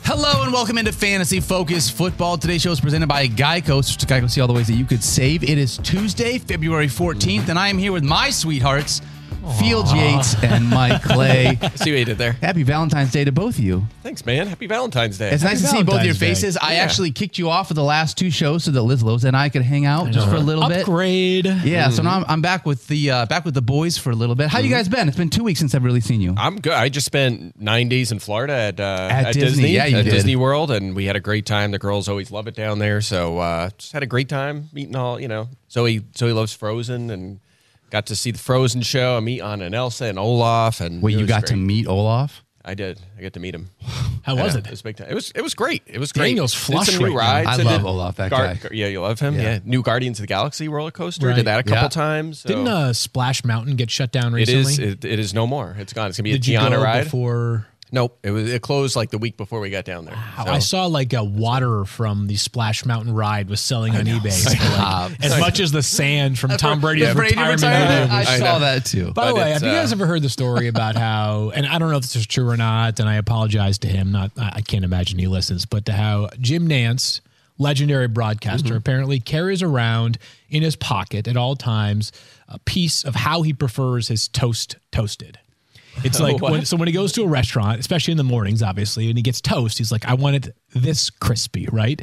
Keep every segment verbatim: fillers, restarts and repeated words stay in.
Hello and welcome into Fantasy Focus Football. Today's show is presented by Geico. So to Geico, see all the ways that you could save. It is Tuesday, February fourteenth, and I am here with my sweethearts, Fields Yates and Mike Clay. See what you did there. Happy Valentine's Day to both of you. Thanks, man. Happy Valentine's Day. It's Happy nice to see both of your Valentine's Day. faces. I Yeah. actually kicked you off of the last two shows so that Liz Lowe's and I could hang out just for a little bit. Upgrade. Yeah, Mm-hmm. so now I'm, I'm back with the uh, back with the boys for a little bit. How you guys been? It's been two weeks since I've really seen you. I'm good. I just spent nine days in Florida at uh, At at, Disney. Disney, Yeah, you at did. Disney World, and we had a great time. The girls always love it down there, so uh, just had a great time meeting all. You know, Zoe Zoe loves Frozen, and got to see the Frozen show. I meet Anna and Elsa and Olaf, and Wait, it you was got to great. meet Olaf? I did. I got to meet him. How was Yeah, it? It was big time. It was it was great. It was great. Daniel's Did flush some new right now. rides. I and love did Olaf, that guy. Yeah, you love him. Yeah. Yeah. New Guardians of the Galaxy roller coaster. Right. Did that a couple Yeah. times. So Didn't uh, Splash Mountain get shut down it recently? is. It, it is no more. It's gone. It's gonna be Did a you Tiana go ride. before? Nope, it was it closed like the week before we got down there. Wow, So- I saw like a water from the Splash Mountain ride was selling on eBay for Stop. like, as much as the sand from Tom Brady's Yeah, Brady retirement. retirement. video. I, I saw know. that too. By the But way, it's, have you guys uh, ever heard the story about how, and I don't know if this is true or not, and I apologize to him, not I I can't imagine he listens, but to how Jim Nance, legendary broadcaster, apparently carries around in his pocket at all times a piece of how he prefers his toast toasted. It's like, when, so when he goes to a restaurant, especially in the mornings, obviously, and he gets toast, he's like, I want it this crispy, right?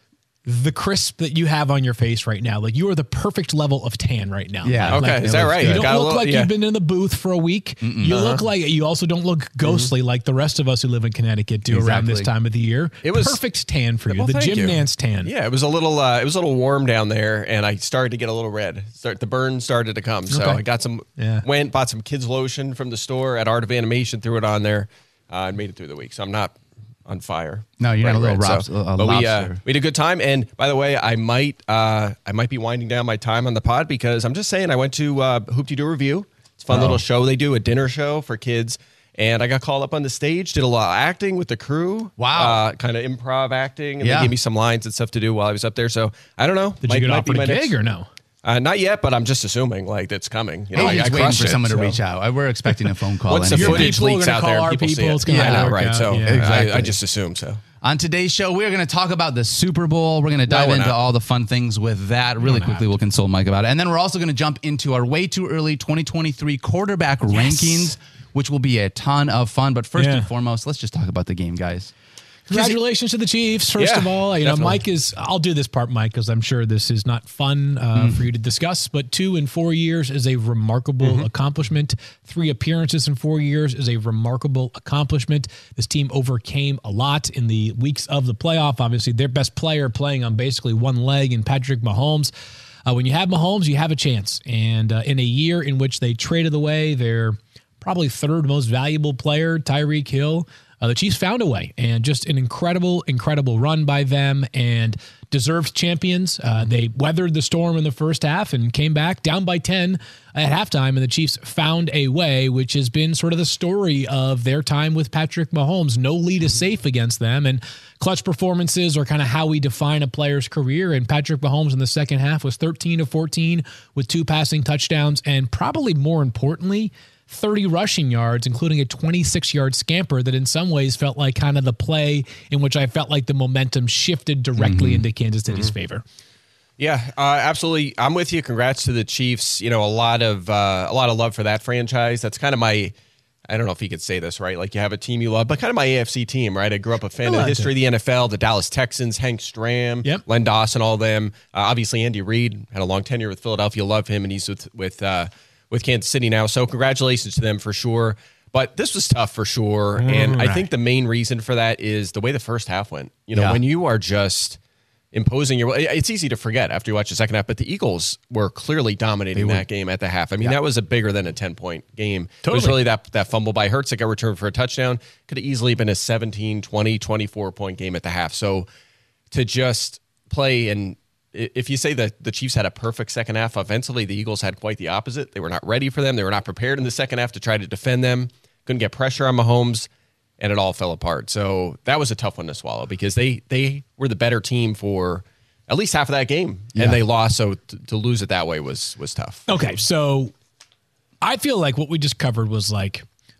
The crisp that you have on your face right now, like you are the perfect level of tan right now. Yeah. Like, Okay, like, is that right? you You don't got a look little- like yeah. you've been in the booth for a week. You Uh-huh. look like you also don't look ghostly like the rest of us who live in Connecticut do around this Exactly. time of the year. It was- perfect tan for you, Well, the thank Jim you. Nance tan. Yeah, it was a little uh, it was a little warm down there, and I started to get a little red. Start the burn started to come, so Okay. I got some. Yeah. Went bought some kids lotion from the store at Art of Animation, threw it on there, uh, and made it through the week. So I'm not on fire. No, you're not a little red, robs- so- a but we uh, lobster. we had a good time. And by the way, I might uh, I might be winding down my time on the pod because I'm just saying I went to uh, Hoop-Dee-Doo Review. It's a fun Oh. little show they do, a dinner show for kids. And I got called up on the stage, did a lot of acting with the crew. Wow. Uh, kind of improv acting. And Yeah. they gave me some lines and stuff to do while I was up there. So I don't know. Did Might- you get might offered be a my gig next- or no? Uh, not yet, but I'm just assuming like that's coming. You know, Hey, I, he's I waiting crushed for it, someone to so. reach out. I- We're expecting a phone call. Once the any Your minute. footage people are leaks gonna out call there, our people see people, it. it's gonna yeah, I know, work right? out, So yeah. I- Exactly. I, just assume so. On today's show, we're going to talk about the Super Bowl. We're going to dive we're into not. all the fun things with that. Really quickly, we'll console Mike about it. And then we're also going to jump into our way too early twenty twenty-three quarterback rankings, which will be a ton of fun. But first Yeah. and foremost, let's just talk about the game, guys. Congratulations to the Chiefs, first Yeah, of all. You know, definitely. Mike is, I'll do this part, Mike, because I'm sure this is not fun uh, Mm. for you to discuss, but two in four years is a remarkable Mm-hmm. accomplishment. Three appearances in four years is a remarkable accomplishment. This team overcame a lot in the weeks of the playoff. Obviously, their best player playing on basically one leg in Patrick Mahomes. Uh, when you have Mahomes, you have a chance. And uh, in a year in which they traded away their probably third most valuable player, Tyreek Hill, Uh, the Chiefs found a way, and just an incredible, incredible run by them, and deserved champions. Uh, they weathered the storm in the first half and came back down by ten at halftime, and the Chiefs found a way, which has been sort of the story of their time with Patrick Mahomes. No lead is safe against them, and clutch performances are kind of how we define a player's career, and Patrick Mahomes in the second half was thirteen of fourteen with two passing touchdowns, and probably more importantly, thirty rushing yards, including a twenty-six-yard scamper that in some ways felt like kind of the play in which I felt like the momentum shifted directly into Kansas City's favor. Yeah, uh, absolutely. I'm with you. Congrats to the Chiefs. You know, a lot of uh, a lot of love for that franchise. That's kind of my. I don't know if you could say this, right? Like you have a team you love, but kind of my A F C team, right? I grew up a fan I of the like history it. of the N F L, the Dallas Texans, Hank Stram, Yep. Len Dawson, all of them. Uh, obviously, Andy Reid had a long tenure with Philadelphia. Love him, and he's with with uh, with Kansas City now. So congratulations to them for sure. But this was tough for sure, and I right. think the main reason for that is the way the first half went. You know, Yeah. when you are just imposing your it's easy to forget after you watch the second half, but the Eagles were clearly dominating that game at the half. I mean, that was a bigger than a ten-point game. It was Totally. really that that fumble by Hurts that got returned for a touchdown. Could have easily been a seventeen, twenty, twenty-four-point game at the half. So to just play and i- if you say that the Chiefs had a perfect second half offensively, the Eagles had quite the opposite. They were not ready for them. They were not prepared in the second half to try to defend them. Couldn't get pressure on Mahomes, and it all fell apart. So that was a tough one to swallow because they they were the better team for at least half of that game, Yeah. and they lost. So t- to lose it that way was was tough. Okay, so I feel like what we just covered was like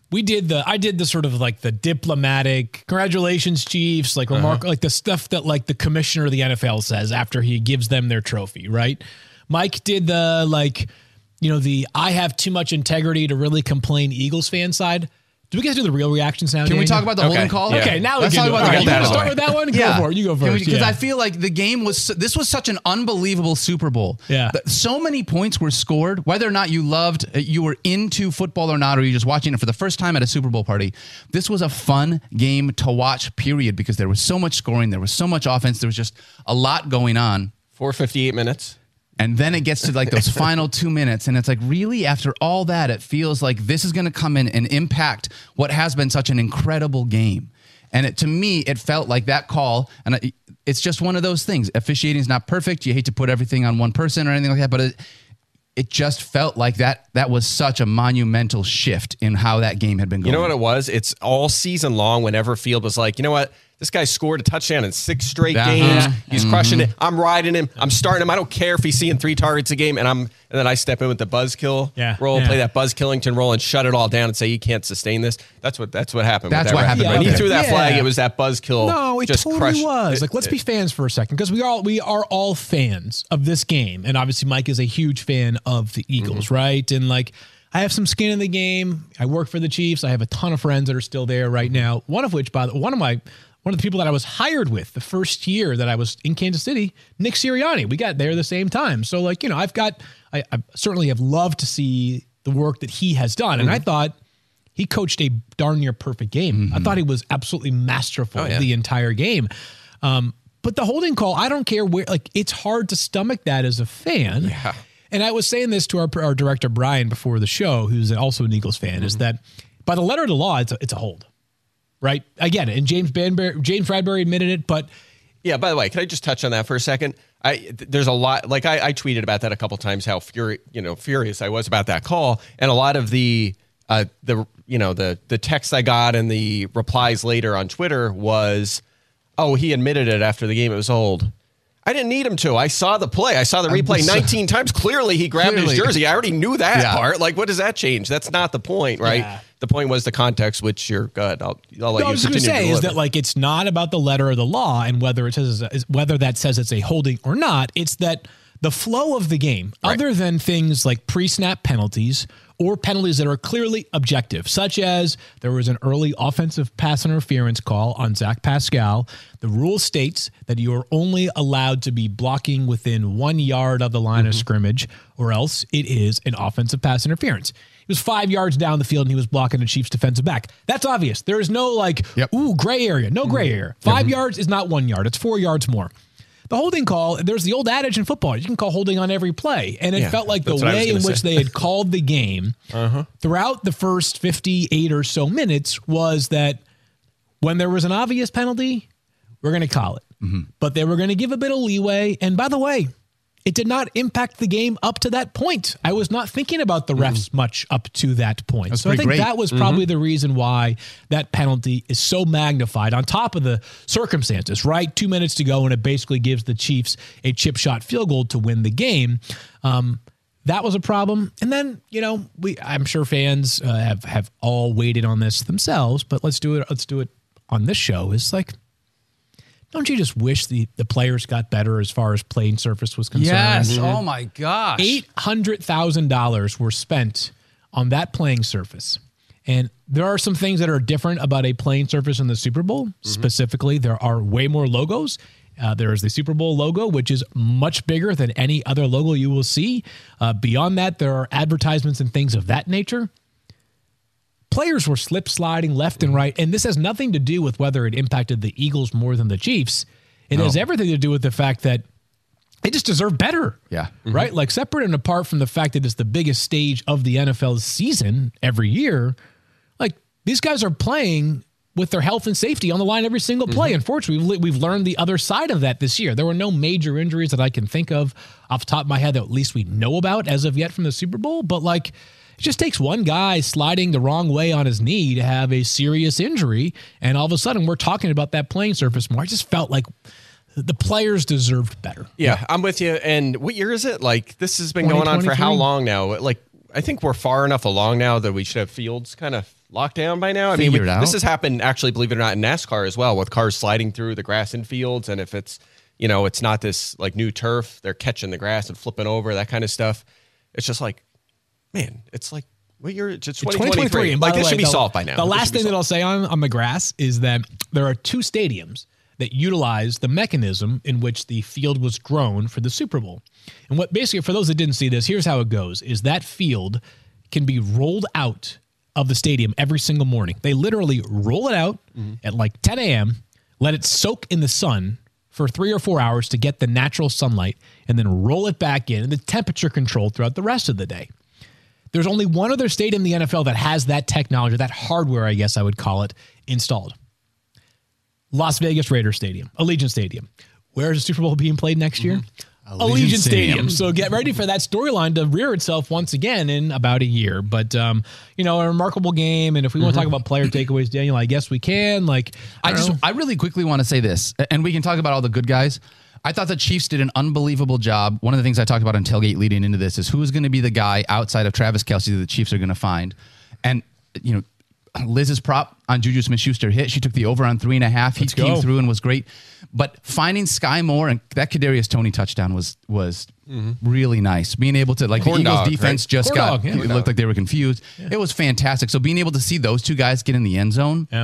we did the, I did the sort of like the diplomatic, congratulations, Chiefs, like remark, uh-huh. like the stuff that like the commissioner of the N F L says after he gives them their trophy, right? Mike did the like, you know, the I have too much integrity to really complain Eagles fan side. Do we guys do the real reactions now? Can Daniel? we talk about the okay. holding call? Okay, now Let's we can talk do about it. the All right, holding you want to call. start with that one? Yeah. Go for it. You go first. Because yeah. I feel like the game was, this was such an unbelievable Super Bowl. Yeah. So many points were scored, whether or not you loved, you were into football or not, or you're just watching it for the first time at a Super Bowl party. This was a fun game to watch, period, because there was so much scoring, there was so much offense, there was just a lot going on. four fifty-eight minutes. And then it gets to like those final two minutes, and it's like, really, after all that, it feels like this is going to come in and impact what has been such an incredible game. And it, to me, it felt like that call, and it, it's just one of those things. Officiating is not perfect. You hate to put everything on one person or anything like that, but it, it just felt like that that was such a monumental shift in how that game had been going. You know what it was? It's all season long whenever Field was like, you know what? This guy scored a touchdown in six straight Uh-huh. games. He's Mm-hmm. crushing it. I'm riding him. I'm starting him. I don't care if he's seeing three targets a game. And I'm and then I step in with the buzzkill Yeah, roll, yeah. play that Buzz Killington roll, and shut it all down and say you can't sustain this. That's what that's what happened. That's with that what ref. happened When right he there. threw that Yeah. flag, it was that buzzkill. No, it just totally crushed. was. It- like, let's it- be fans for a second, because we all we are all fans of this game, and obviously Mike is a huge fan of the Eagles, Mm-hmm. right? And like, I have some skin in the game. I work for the Chiefs. I have a ton of friends that are still there right now. One of which, by the one of my one of the people that I was hired with the first year that I was in Kansas City, Nick Sirianni. We got there the same time. So like, you know, I've got, I, I certainly have loved to see the work that he has done. Mm-hmm. And I thought he coached a darn near perfect game. Mm-hmm. I thought he was absolutely masterful Oh, yeah. the entire game. Um, but the holding call, I don't care where, like, it's hard to stomach that as a fan. Yeah. And I was saying this to our, our director, Brian, before the show, who's also an Eagles fan, Mm-hmm. is that by the letter of the law, it's a, it's a hold. Right. Again, and James Banbury, James Bradbury admitted it, but Yeah, by the way, can I just touch on that for a second? I th- there's a lot, like I, I tweeted about that a couple times, how furi- you know furious I was about that call, and a lot of the uh, the you know the the text I got and the replies later on Twitter was, oh, he admitted it after the game. It was old. I didn't need him to. I saw the play. I saw the replay nineteen times. Clearly, he grabbed Clearly. his jersey. I already knew that Yeah. part. Like, what does that change? That's not the point, right? Yeah. The point was the context, which you're good. I'll, I'll let no, I you was going to continue say to is deliver. that like it's not about the letter of the law and whether it says is whether that says it's a holding or not. It's that the flow of the game, Right. other than things like pre-snap penalties or penalties that are clearly objective, such as there was an early offensive pass interference call on Zach Pascal. The rule states that you are only allowed to be blocking within one yard of the line of scrimmage, or else it is an offensive pass interference. He was five yards down the field and he was blocking the Chiefs defensive back. That's obvious. There is no like, Yep. ooh, gray area. No gray area. Five yards is not one yard. It's four yards more. The holding call, there's the old adage in football, you can call holding on every play. And it Yeah, felt like the that's what I was way in gonna which say. they had called the game Uh-huh. throughout the first fifty-eight or so minutes was that when there was an obvious penalty, we're going to call it. Mm-hmm. But they were going to give a bit of leeway. And by the way, it did not impact the game up to that point. I was not thinking about the refs Mm-hmm. much up to that point. That's So I pretty think great. that was probably the reason why that penalty is so magnified on top of the circumstances, right? Two minutes to go, and it basically gives the Chiefs a chip shot field goal to win the game. Um, that was a problem. And then, you know, we I'm sure fans uh, have, have all waited on this themselves, but let's do it. Let's do it on this show. It's like, don't you just wish the, the players got better as far as playing surface was concerned? Yes. Oh my gosh. eight hundred thousand dollars were spent on that playing surface. And there are some things that are different about a playing surface in the Super Bowl. Specifically, there are way more logos. Uh, there is the Super Bowl logo, which is much bigger than any other logo you will see. Uh, beyond that, there are advertisements and things of that nature. Players were slip sliding left and right, and this has nothing to do with whether it impacted the Eagles more than the Chiefs. It has everything to do with the fact that they just deserve better. Yeah. Right? Like, separate and apart from the fact that it's the biggest stage of the N F L's season every year, like, these guys are playing with their health and safety on the line every single play. Unfortunately, we've, we've learned the other side of that this year. There were no major injuries that I can think of off the top of my head that at least we know about as of yet from the Super Bowl, but like, it just takes one guy sliding the wrong way on his knee to have a serious injury, and all of a sudden we're talking about that playing surface more. I just felt like the players deserved better. Yeah, I'm with you. And what year is it? Like, this has been going on for how twenty twenty-three? long now? Like, I think we're far enough along now that we should have fields kind of locked down by now. I mean, we, this has happened, actually, believe it or not, in NASCAR as well, with cars sliding through the grass in fields. And if it's, you know, it's not this like new turf, they're catching the grass and flipping over, that kind of stuff. It's just like, man, it's like, what year? It's twenty twenty-three. And like, this way, should be the, solved by now. The this last thing that I'll say on, on the grass is that there are two stadiums that utilize the mechanism in which the field was grown for the Super Bowl. And what basically, for those that didn't see this, here's how it goes, is that field can be rolled out of the stadium every single morning. They literally roll it out mm-hmm. at like ten a.m., let it soak in the sun for three or four hours to get the natural sunlight, and then roll it back in, and the temperature controlled throughout the rest of the day. There's only one other stadium in the N F L that has that technology, that hardware, I guess I would call it, installed. Las Vegas Raiders Stadium, Allegiant Stadium. Where is the Super Bowl being played next year? Mm-hmm. Allegiant, Allegiant Stadium. Stadium. So get ready for that storyline to rear itself once again in about a year. But, um, you know, a remarkable game. And if we mm-hmm. want to talk about player takeaways, Daniel, I guess we can. Like, I, I just, know. I really quickly want to say this, and we can talk about all the good guys. I thought the Chiefs did an unbelievable job. One of the things I talked about on Tailgate leading into this is who's going to be the guy outside of Travis Kelce that the Chiefs are going to find. And, you know, Liz's prop on Juju Smith-Schuster hit. She took the over on three and a half. He Let's came go. through and was great. But finding Sky Moore and that Kadarius Toney touchdown was was mm-hmm. really nice. Being able to, like, Corn the Eagles dog, defense right? just Corn got, dog, yeah. it looked like they were confused. Yeah. It was fantastic. So being able to see those two guys get in the end zone. Yeah.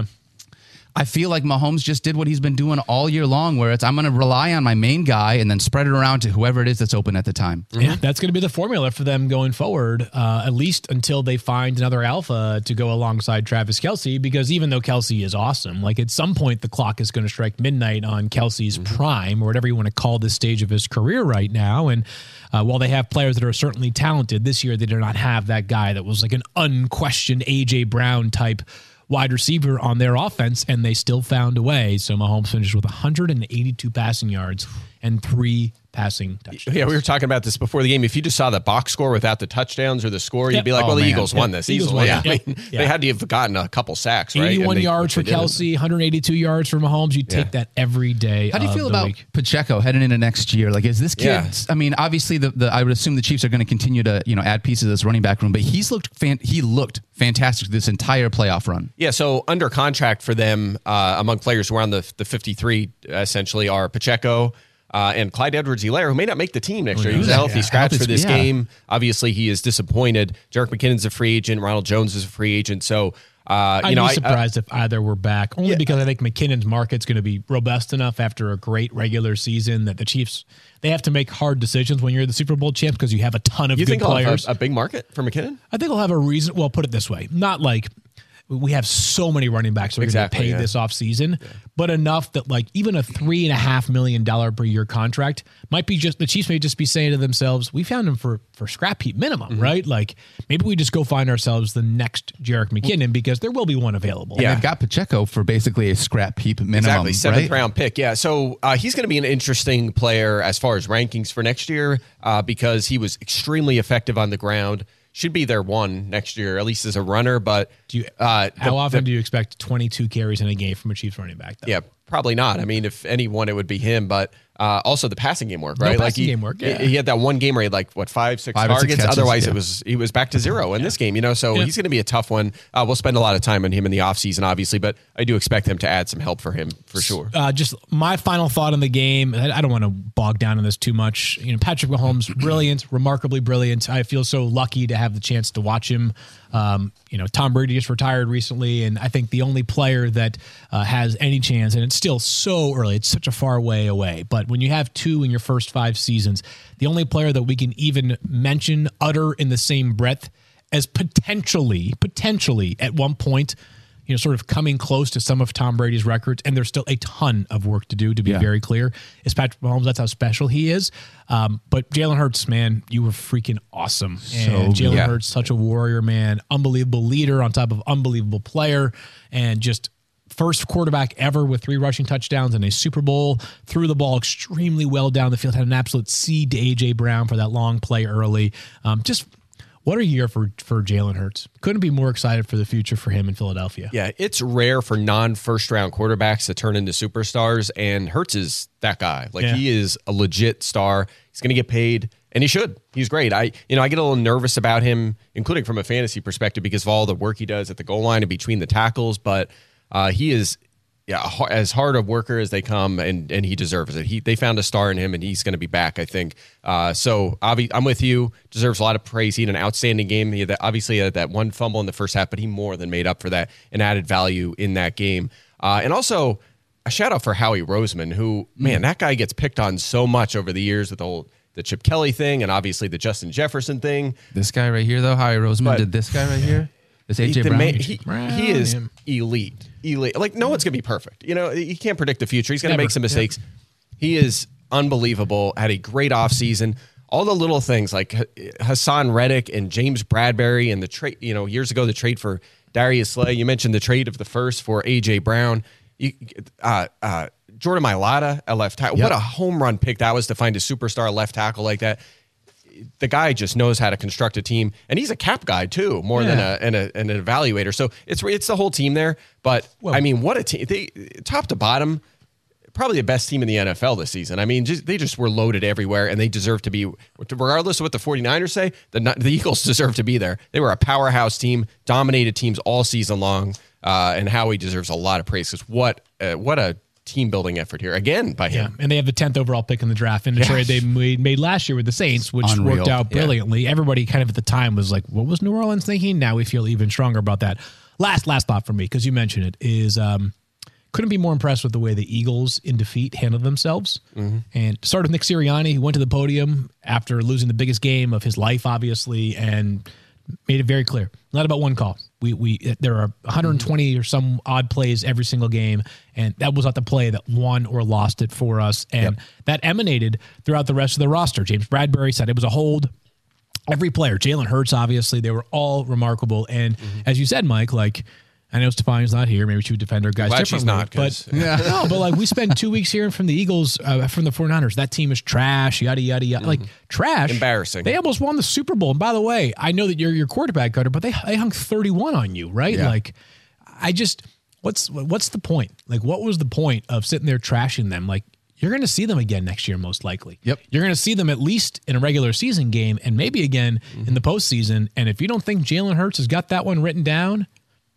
I feel like Mahomes just did what he's been doing all year long, where it's I'm going to rely on my main guy and then spread it around to whoever it is that's open at the time. Mm-hmm. Yeah, that's going to be the formula for them going forward, uh, at least until they find another alpha to go alongside Travis Kelce, because even though Kelce is awesome, like at some point the clock is going to strike midnight on Kelce's mm-hmm. prime, or whatever you want to call this stage of his career right now. And uh, while they have players that are certainly talented, this year they do not have that guy that was like an unquestioned A J Brown type wide receiver on their offense, and they still found a way. So Mahomes finished with one hundred eighty-two passing yards and three passing touchdowns. Yeah, we were talking about this before the game. If you just saw the box score without the touchdowns or the score, yep. you'd be like, oh, well, the man. Eagles yep. won this Eagles easily. Won. Yeah. Yep. I mean, yeah. They had to have gotten a couple sacks, right? eighty-one they, yards for Kelce, one hundred eighty-two yards for Mahomes. You take yeah. that every day. How do you feel about week. Pacheco heading into next year? Like, is this kid? Yeah. I mean, obviously, the, the I would assume the Chiefs are going to continue to you know add pieces of this running back room, but he's looked fan, he looked fantastic this entire playoff run. Yeah. So under contract for them, uh, among players who are on the the fifty-three, essentially, are Pacheco. Uh, and Clyde Edwards-Helaire, who may not make the team next year. He was a healthy yeah. scratch for this yeah. game. Obviously, he is disappointed. Jerick McKinnon's a free agent. Ronald Jones is a free agent. So, uh, you I'd know, be surprised I, uh, if either were back, only yeah. because I think McKinnon's market's going to be robust enough after a great regular season that the Chiefs, they have to make hard decisions when you're the Super Bowl champs because you have a ton of you good think players. He'll have a, a big market for McKinnon? I think he'll have a reason. Well, put it this way. Not like we have so many running backs that we're exactly, going to pay yeah. this offseason, yeah. but enough that like even a three and a half million dollar per year contract might be just, the Chiefs may just be saying to themselves, we found him for, for scrap heap minimum, mm-hmm. right? Like maybe we just go find ourselves the next Jerick McKinnon because there will be one available. Yeah. And they've got Pacheco for basically a scrap heap minimum. Exactly. Seventh right? round pick. Yeah. So uh, he's going to be an interesting player as far as rankings for next year uh, because he was extremely effective on the ground. Should be their one next year, at least as a runner. But do you, uh, how the, often the, do you expect twenty-two carries in a game from a Chiefs running back? Though? Yeah, probably not. I mean, if anyone, it would be him. But uh, also the passing game work, right? No like passing he, game work. Yeah. he had that one game where he had like what five, six five targets. Six catches, Otherwise, yeah. it was he was back to zero in yeah. this game. You know, so yeah. he's going to be a tough one. Uh, we'll spend a lot of time on him in the offseason, obviously, but I do expect him to add some help for him for sure. Uh, just my final thought on the game. I don't want to bog down on this too much. You know, Patrick Mahomes, brilliant, remarkably brilliant. I feel so lucky to have the chance to watch him. Um, you know, Tom Brady just retired recently, and I think the only player that uh, has any chance, and it's still so early, it's such a far way away, but when you have two in your first five seasons, the only player that we can even mention, utter in the same breath as potentially, potentially at one point, you know, sort of coming close to some of Tom Brady's records, and there's still a ton of work to do, to be yeah. very clear, is Patrick Mahomes. That's how special he is. Um, but Jalen Hurts, man, you were freaking awesome. And Jalen yeah. Hurts, such a warrior, man, unbelievable leader on top of unbelievable player, and just first quarterback ever with three rushing touchdowns in a Super Bowl, threw the ball extremely well down the field, had an absolute seed to A J Brown for that long play early. Um, just What a year for, for Jalen Hurts. Couldn't be more excited for the future for him in Philadelphia. Yeah, it's rare for non-first round quarterbacks to turn into superstars, and Hurts is that guy. Like, yeah. he is a legit star. He's going to get paid, and he should. He's great. I, you know, I get a little nervous about him, including from a fantasy perspective, because of all the work he does at the goal line and between the tackles. But uh, he is, yeah, as hard a worker as they come, and and he deserves it. He they found a star in him, and he's going to be back, I think. Uh, so obvi- I'm with you. Deserves a lot of praise. He had an outstanding game. He had that, obviously had that one fumble in the first half, but he more than made up for that and added value in that game. Uh, and also a shout out for Howie Roseman, who man, that guy gets picked on so much over the years with the whole. The Chip Kelly thing, and obviously the Justin Jefferson thing. This guy right here, though, Howie Roseman But- did this guy right here. This A J The Brown. man- he, Brown, he is yeah. elite. Elite. Like, no one's going to be perfect. You know, you can't predict the future. He's going to Never. make some mistakes. He is unbelievable. Had a great offseason. All the little things like H- Hassan Reddick and James Bradbury and the trade, you know, years ago, the trade for Darius Slay. You mentioned the trade of the first for A J Brown. You, uh, uh, Jordan Mailata at left tackle. Yep. What a home run pick that was to find a superstar left tackle like that. The guy just knows how to construct a team, and he's a cap guy too, more Yeah. than a, and a an evaluator. So it's it's the whole team there. But Well- I mean, what a team! They top to bottom, probably the best team in the N F L this season. I mean, just, they just were loaded everywhere, and they deserve to be, regardless of what the 49ers say. The the Eagles deserve to be there. They were a powerhouse team, dominated teams all season long, uh, and Howie deserves a lot of praise because what uh, what a team building effort here again by Yeah, him. and they have the tenth overall pick in the draft in a Yes. trade they made, made last year with the Saints, which Unreal. worked out Yeah. brilliantly. Everybody kind of at the time was like, what was New Orleans thinking? Now we feel even stronger about that. Last last thought for me, because you mentioned it, is um, couldn't be more impressed with the way the Eagles in defeat handled themselves. Mm-hmm. And started with Nick Sirianni, who went to the podium after losing the biggest game of his life, obviously, and made it very clear. Not about one call. We we there are one hundred twenty or some odd plays every single game, and that was not the play that won or lost it for us. And that emanated throughout the rest of the roster. James Bradbury said it was a hold. Every player, Jalen Hurts, obviously, they were all remarkable. And as you said, Mike, like I know Stefani's not here. Maybe she would defend our guys Glad she's differently. not, 'cause- but no, but like we spend two weeks hearing from the Eagles, uh, from the 49ers. That team is trash, yada, yada, yada. Like trash. Embarrassing. They almost won the Super Bowl. And by the way, I know that you're your quarterback, Cutter, but they, they hung thirty-one on you, right? Yeah. Like I just, what's what's the point? Like what was the point of sitting there trashing them? Like you're going to see them again next year, most likely. Yep. You're going to see them at least in a regular season game and maybe again in the postseason. And if you don't think Jalen Hurts has got that one written down,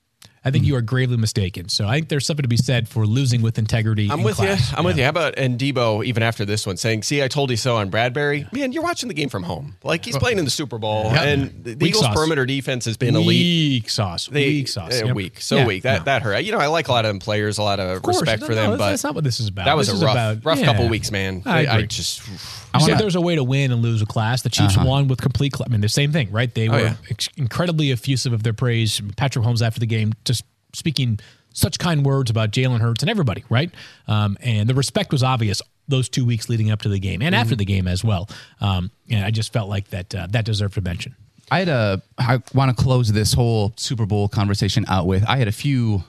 I think you are gravely mistaken. So I think there's something to be said for losing with integrity. I'm in with class. you. I'm with you. How about and Debo even after this one saying, "See, I told you so" on Bradbury. Man, you're watching the game from home. Like he's playing in the Super Bowl, Yeah. and the Weak Eagles' sauce. perimeter defense has been elite. Weak sauce. They, weak sauce. uh, Yep. Weak, so Yeah, weak. That no. that hurt. You know, I like a lot of them players, a lot of, Of course. respect No, for no, them, that's, but that's not what this is about. that was This a is rough, about- rough yeah. couple weeks, man. I I, agree. just You said wanna- there's a way to win and lose a class. The Chiefs Uh-huh. won with complete. Cl- I mean, the same thing, right? They were yeah. ex- incredibly effusive of their praise. Patrick Mahomes after the game, just speaking such kind words about Jalen Hurts and everybody, right? Um, and the respect was obvious those two weeks leading up to the game and after the game as well. Um, and I just felt like that uh, that deserved a mention. I had a. I want to close this whole Super Bowl conversation out with. I had a few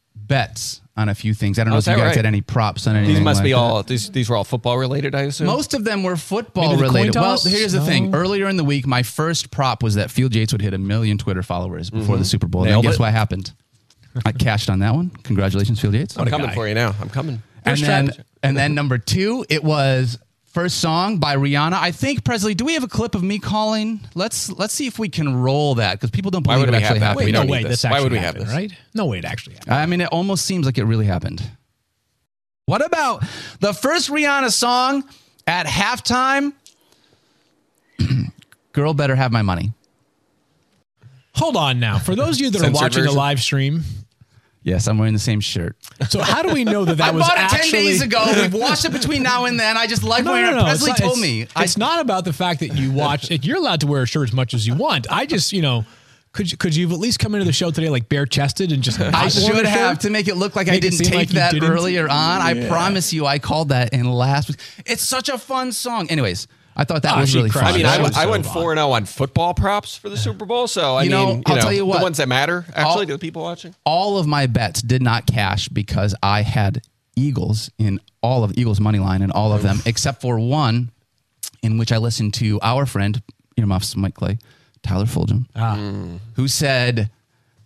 bets on a few things. I don't know Oh, if is you that guys right? had any props on anything. these must like be that. all these these were all football related, I assume. Most of them were football Maybe the coin related. Well, toss? here's the thing. No. Earlier in the week, my first prop was that Field Yates would hit a million Twitter followers before the Super Bowl. Nailed and guess it. what happened? I cashed on that one. Congratulations, Field Yates. I'm a coming guy. for you now. I'm coming. And First then, strategy. and then number two, it was first song by Rihanna. I think, Presley, do we have a clip of me calling? Let's let's see if we can roll that because people don't Why believe would it we have actually that? happened. We Wait, no don't need way. this. This Why actually would we have happened, this? right? No way it actually happened. I mean, it almost seems like it really happened. What about the first Rihanna song at halftime? Girl better have my money. Hold on now. For those of you that are Censored watching the version? live stream, Yes, I'm wearing the same shirt. so how do we know that that I was bought it actually ten days ago. We've washed it between now and then. I just like No, wearing no, it. no. Presley it's not, told it's, me. It's not about the fact that you watch it. You're allowed to wear a shirt as much as you want. I just, you know, could you, could you have at least come into the show today like bare chested and just I not worn should a have shirt? to make it look like I Make it didn't seem tape like you that didn't? earlier on. I Yeah. promise you, I called that in last week. It's such a fun song. Anyways, I thought that Oh, was she really crushed fun. I mean, That I, was I so went fun. four and zero on football props for the Super Bowl. So I You know, mean, you I'll know, tell you what. the ones that matter actually I'll- to the people watching. all of my bets did not cash because I had Eagles in all of Eagles money line in all of them, except for one in which I listened to our friend, earmuffs, Mike Clay, Tyler Fulgham, Ah. who said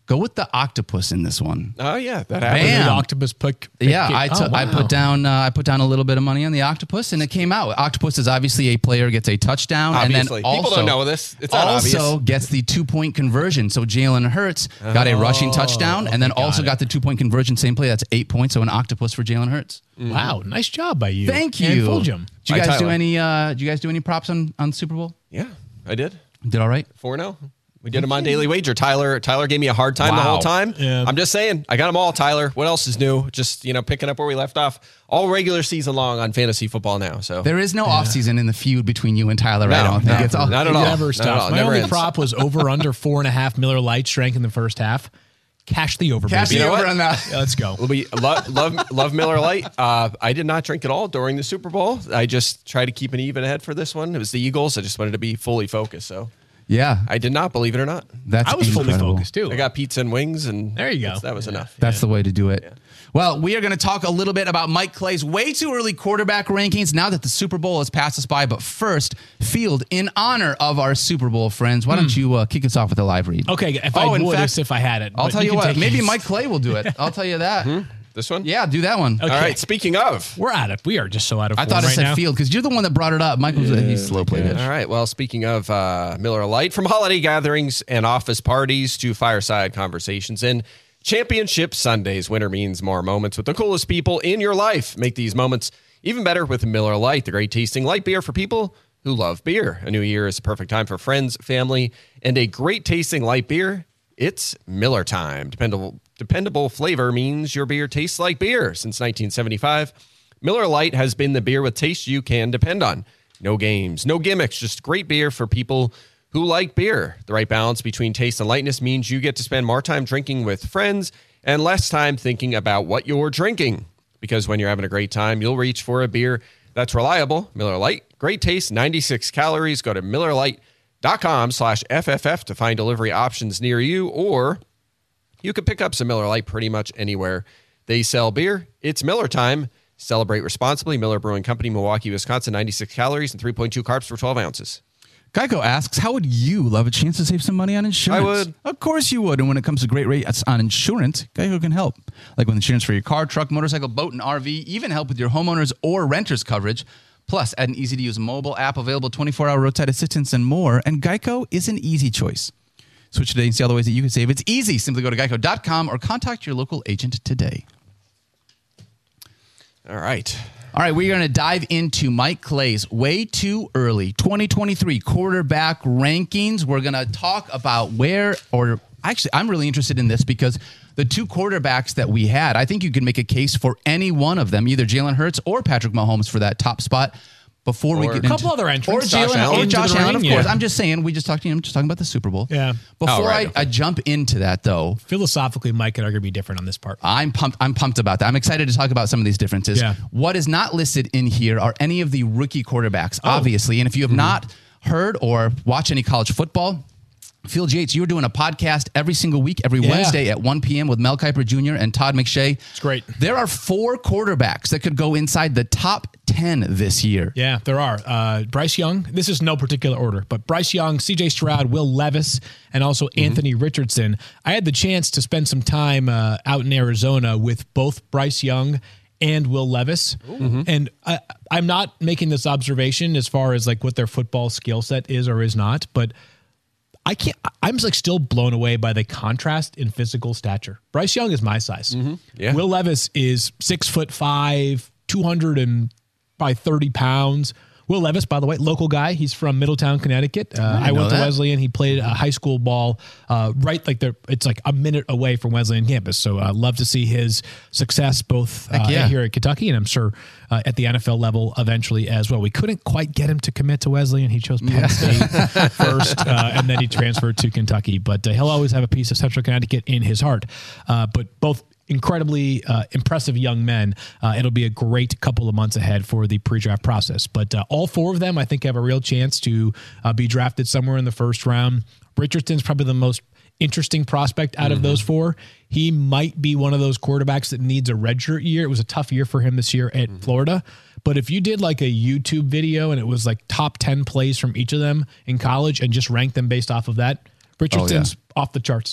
Go with the octopus in this one. Oh yeah, that Man. happened. The Bam. octopus pick. pick Yeah, it. I took. Oh, I wow. put down. Uh, I put down a little bit of money on the octopus, and it came out. Octopus is obviously a player gets a touchdown, Obviously. and then People also don't know this. It's not also obvious. gets the two point conversion. So Jalen Hurts got a rushing touchdown, and then got also it. got the two point conversion. Same play. That's eight points. So an octopus for Jalen Hurts. Wow, nice job by you. Thank And you. Fulgham. Did you By guys do Tyler. any? Uh, did you guys do any props on on Super Bowl? Yeah, I did. Did all right. four and oh. We did them on Daily Wager. Tyler Tyler gave me a hard time the Wow. whole time. Yeah. I'm just saying, I got them all, Tyler. What else is new? Just, you know, picking up where we left off. All regular season long on fantasy football now. So There is no offseason in the feud between you and Tyler. I No, don't think no, it's all. not at It all. never Not at stops. all. My Never only ends. prop was over under four and a half Miller Lite strength in the first half. Cash the over, Cash baby. the know over what? on that. Yeah, let's go. We love love love Miller Lite. Uh, I did not drink at all during the Super Bowl. I just tried to keep an even head for this one. It was the Eagles. I just wanted to be fully focused. So Yeah, I did not, believe it or not. that's I was fully incredible. focused too. I got pizza and wings, and There you go. that's- that was enough. That's the way to do it. Well, we are going to talk a little bit about Mike Clay's way too early quarterback rankings now that the Super Bowl has passed us by. But first, Field, in honor of our Super Bowl friends, why don't you uh, kick us off with a live read? Okay, if Oh, I in would, fact, if I had it. I'll but tell you, can what, take maybe it. Mike Clay will do it. I'll tell you that. This one? Yeah, do that one. Okay. All right. Speaking of. We're at it. We are just so out of I form thought I right said now. Field because you're the one that brought it up. Michael's he's slow played it. All right. Well, speaking of uh, Miller Lite, from holiday gatherings and office parties to fireside conversations and championship Sundays, winter means more moments with the coolest people in your life. Make these moments even better with Miller Lite, the great tasting light beer for people who love beer. A new year is the perfect time for friends, family, and a great tasting light beer. It's Miller time. Dependable, dependable flavor means your beer tastes like beer. Since nineteen seventy-five, Miller Lite has been the beer with taste you can depend on. No games, no gimmicks, just great beer for people who like beer. The right balance between taste and lightness means you get to spend more time drinking with friends and less time thinking about what you're drinking. Because when you're having a great time, you'll reach for a beer that's reliable. Miller Lite, great taste, ninety-six calories. Go to Miller Lite dot com slash F F F to find delivery options near you, or you can pick up some Miller Lite pretty much anywhere they sell beer. It's Miller time. Celebrate responsibly. Miller Brewing Company, Milwaukee, Wisconsin, ninety-six calories and three point two carbs for twelve ounces. Geico asks, how would you love a chance to save some money on insurance? I would. Of course you would. And when it comes to great rates on insurance, Geico can help. Like with insurance for your car, truck, motorcycle, boat, and R V, even help with your homeowners or renters coverage. Plus, add an easy-to-use mobile app available twenty-four hour roadside assistance and more. And Geico is an easy choice. Switch today and see all the ways that you can save. It's easy. Simply go to geico dot com or contact your local agent today. All right. All right, we're going to dive into Mike Clay's way too early twenty twenty-three quarterback rankings. We're going to talk about where, or actually, I'm really interested in this because the two quarterbacks that we had, I think you can make a case for any one of them, either Jalen Hurts or Patrick Mahomes for that top spot. Before we Or- get A couple into, other entrants. or Josh Jalen, Allen or into Josh the Allen, ring, of course. yeah. I'm just saying, we just talked. I'm just talking about the Super Bowl. Yeah. Before Oh, right, I, okay. I jump into that, though, Philosophically, Mike and I are going to be different on this part. I'm pumped. I'm pumped about that. I'm excited to talk about some of these differences. Yeah. What is not listed in here are any of the rookie quarterbacks, obviously. And if you have not heard or watched any college football, Field Yates, you're doing a podcast every single week, every Yeah. Wednesday at one p.m. with Mel Kiper Junior and Todd McShay. It's great. There are four quarterbacks that could go inside the top ten this year. Yeah, there are. Uh, Bryce Young, this is no particular order, but Bryce Young, C J Stroud, Will Levis, and also Anthony Richardson. I had the chance to spend some time uh, out in Arizona with both Bryce Young and Will Levis. And I, I'm not making this observation as far as like what their football skill set is or is not, but I can't, I'm like still blown away by the contrast in physical stature. Bryce Young is my size. Yeah. Will Levis is six foot five, two hundred and by thirty pounds. Will Levis, by the way, local guy. He's from Middletown, Connecticut. Uh, I, know went to that. Wesleyan. He played uh, high school ball uh, right like there. It's like a minute away from Wesleyan campus. So I uh, love to see his success both uh, Heck yeah. here at Kentucky and I'm sure uh, at the N F L level eventually as well. We couldn't quite get him to commit to Wesleyan. He chose Penn State first, uh, and then he transferred to Kentucky. But uh, he'll always have a piece of Central Connecticut in his heart. Uh, but both incredibly uh, impressive young men. Uh, it'll be a great couple of months ahead for the pre-draft process. But uh, all four of them, I think, have a real chance to uh, be drafted somewhere in the first round. Richardson's probably the most interesting prospect out of those four. He might be one of those quarterbacks that needs a redshirt year. It was a tough year for him this year at Florida. But if you did like a YouTube video and it was like top ten plays from each of them in college and just ranked them based off of that, Richardson's off the charts.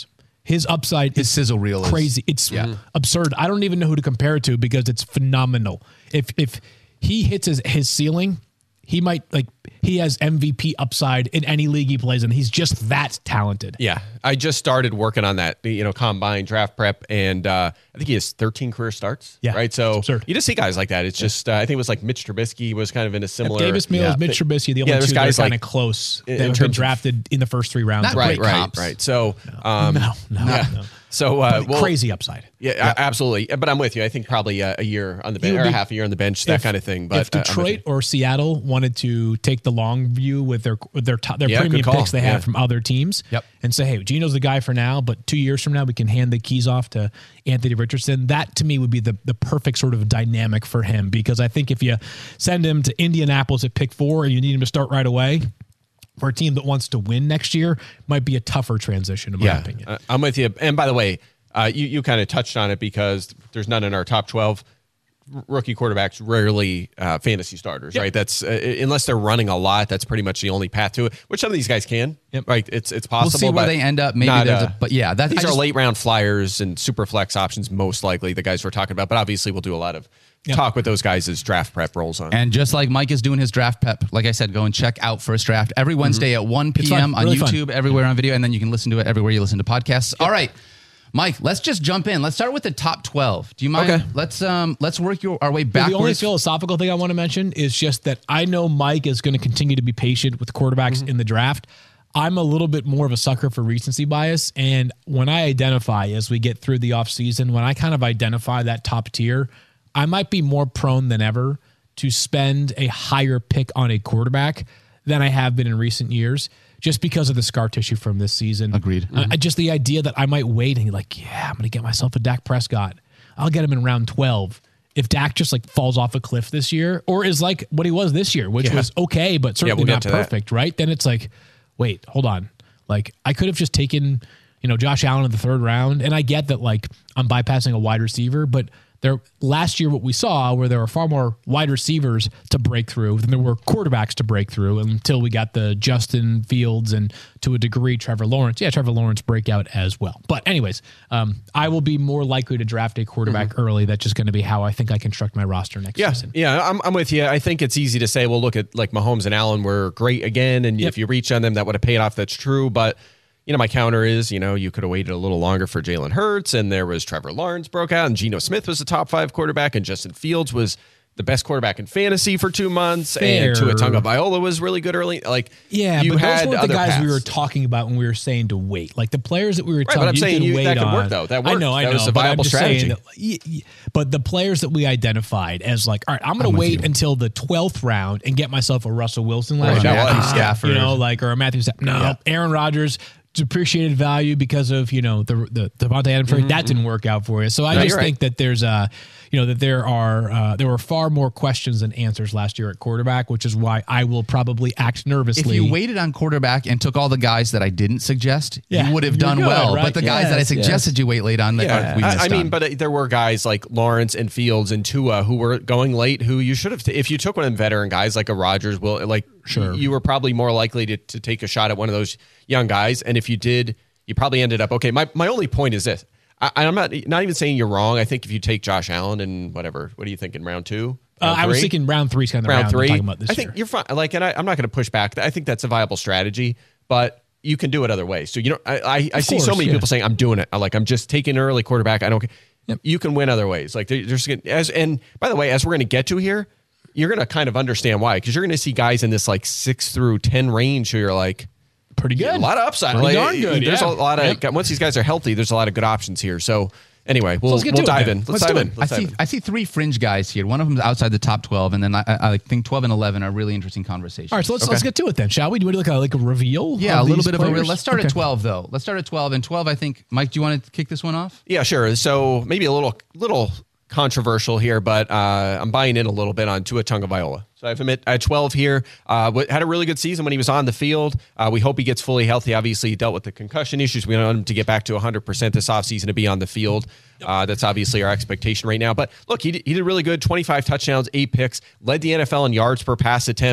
his upside His is sizzle reel is- crazy. It's Yeah. absurd. I don't even know who to compare it to because it's phenomenal. If if he hits his, his ceiling, he might like he has M V P upside in any league he plays in. He's just that talented. Yeah, I just started working on that, you know, combine draft prep, and uh, I think he has thirteen career starts. Yeah, right. So it's absurd. you just see guys like that. It's just uh, I think it was like Mitch Trubisky was kind of in a similar. Davis Mills, yeah. Mitch Trubisky, the only Yeah, there's two that are guys kind of like- close in that have terms been of- drafted in the first three rounds. Not Right, great right, comps. right. So, um, no, no, yeah. no. So uh, well, Crazy upside. Yeah, a- absolutely. But I'm with you. I think probably a, a year on the bench would or a be- half a year on the bench, that If- kind of thing. But if uh, I'm with Detroit you. or Seattle wanted to take the long view with their with their top, their Yeah, premium good call. picks they Yeah. have from other teams, Yep. and say, hey, Gino's the guy for now, but two years from now we can hand the keys off to Anthony Richardson. That to me would be the the perfect sort of dynamic for him, because I think if you send him to Indianapolis at pick four and you need him to start right away, for a team that wants to win next year, might be a tougher transition in my Yeah, opinion. uh, I'm with you. And by the way, uh, you you kind of touched on it because there's none in our top twelve. R- Rookie quarterbacks rarely uh, fantasy starters, Yep. right? That's uh, unless they're running a lot. That's pretty much the only path to it. Which some of these guys can, Yep. right? It's it's We'll possible. see where but they end up. Maybe not, there's uh, a, but yeah, that, these I are just- late round flyers and super flex options, most likely the guys we're talking about. But obviously, we'll do a lot of Yep. talk with those guys as draft prep rolls on. And just like Mike is doing his draft prep, like I said, go and check out First Draft every Wednesday at one It's p.m. fun. on Really fun. YouTube, everywhere on video, and then you can listen to it everywhere you listen to podcasts. All right, Mike, let's just jump in. Let's start with the top twelve. Do you mind? Okay. Let's um let's work your, our way The only backwards. philosophical thing I want to mention is just that I know Mike is going to continue to be patient with quarterbacks Mm-hmm. in the draft. I'm a little bit more of a sucker for recency bias. And when I identify as we get through the offseason, when I kind of identify that top tier, I might be more prone than ever to spend a higher pick on a quarterback than I have been in recent years, just because of the scar tissue from this season. Agreed. Uh, just the idea that I might wait and like, yeah, I'm going to get myself a Dak Prescott. I'll get him in round twelve. If Dak just like falls off a cliff this year, or is like what he was this year, which Yeah. was okay, but certainly we'll get not to that. perfect, right? Then it's like, wait, hold on. Like I could have just taken, you know, Josh Allen in the third round. And I get that like I'm bypassing a wide receiver, but there last year what we saw where there were far more wide receivers to break through than there were quarterbacks to break through until we got the Justin Fields and to a degree Trevor Lawrence. Yeah, Trevor Lawrence breakout as well. But anyways, um, I will be more likely to draft a quarterback early. That's just going to be how I think I construct my roster next Yeah, season. yeah, I'm, I'm with you. I think it's easy to say, well, look at like Mahomes and Allen were great again, and Yep. if you reach on them, that would have paid off. That's true, but you know, my counter is, you know, you could have waited a little longer for Jalen Hurts, and there was Trevor Lawrence broke out, and Geno Smith was the top five quarterback, and Justin Fields was the best quarterback in fantasy for two months, Fair. and Tua Tagovailoa was really good early. Like, Yeah, you but had those weren't the other guys we paths. were talking about when we were saying to wait. Like the players that we were Right, telling but I'm you saying could you- wait that could on. work, though. That I worked. know, I That know. was a but I'm viable just saying strategy. that- y- y- but the players that we identified as like, all right, I'm going to with wait you. until the twelfth round and get myself a Russell Wilson Or last a year. Matthew Ah, Stafford. You know, like or a Matthew Stafford. No, Yeah. Aaron Rodgers. Depreciated value because of you know the the Devontae Adams trade that didn't work out for you. So I No, just you're right. think that there's uh you know that there are uh, there were far more questions than answers last year at quarterback, which is why I will probably act If nervously. you waited on quarterback and took all the guys that I didn't suggest, Yeah, you would have you're done good, well. right? But the guys that I Yes, suggested you wait late on, that Yeah, are, we missed I, I mean, on. but uh, there were guys like Lawrence and Fields and Tua who were going late. Who you should have, t- if you took one of them veteran guys like a Rodgers, will like Sure. you were probably more likely to, to take a shot at one of those young guys. And if you did, you probably ended up okay. My my only point is this: I, I'm not not even saying you're wrong. I think if you take Josh Allen and whatever, what do you think in round two? Uh, Round I was three? thinking round three is kind of the round round we're three. talking about this I think year. you're fine. Like, and I, I'm not going to push back. I think that's a viable strategy, but you can do it other ways. So you know, I I, I see so course, many yeah. people saying I'm doing it. I like I'm just taking an early quarterback. I don't. Yep. You can win other ways. Like there- there's gonna- as and by the way, as we're going to get to here, you're going to kind of understand why because you're going to see guys in this like six through ten range who you're like. Pretty good. A lot of upside. Pretty Like, darn good, There's yeah. a lot of Yep. once these guys are healthy. There's a lot of good options here. So anyway, we'll let's get we'll to it dive then. in. Let's, Let's dive do in. it. I Let's dive see in. I see three fringe guys here. One of them is outside the top twelve, and then I, I I think twelve and eleven are really interesting conversations. All right, so let's let's get to it then, shall we? Do we do like a like a reveal? Yeah, of a little these bit of a real. players? Let's start Okay. at twelve though. Let's start at twelve. And twelve, I think, Mike, do you want to kick this one off? Yeah, sure. So maybe a little little controversial here, but uh, I'm buying in a little bit on Tua Tagovailoa. So I have him at, at twelve here. Uh, w- had a really good season when he was on the field. Uh, we hope he gets fully healthy. Obviously, he dealt with the concussion issues. We want him to get back to one hundred percent this offseason to be on the field. Uh, that's obviously our expectation right now. But look, he did, he did really good. twenty-five touchdowns, eight picks, led the N F L in yards per pass attempt.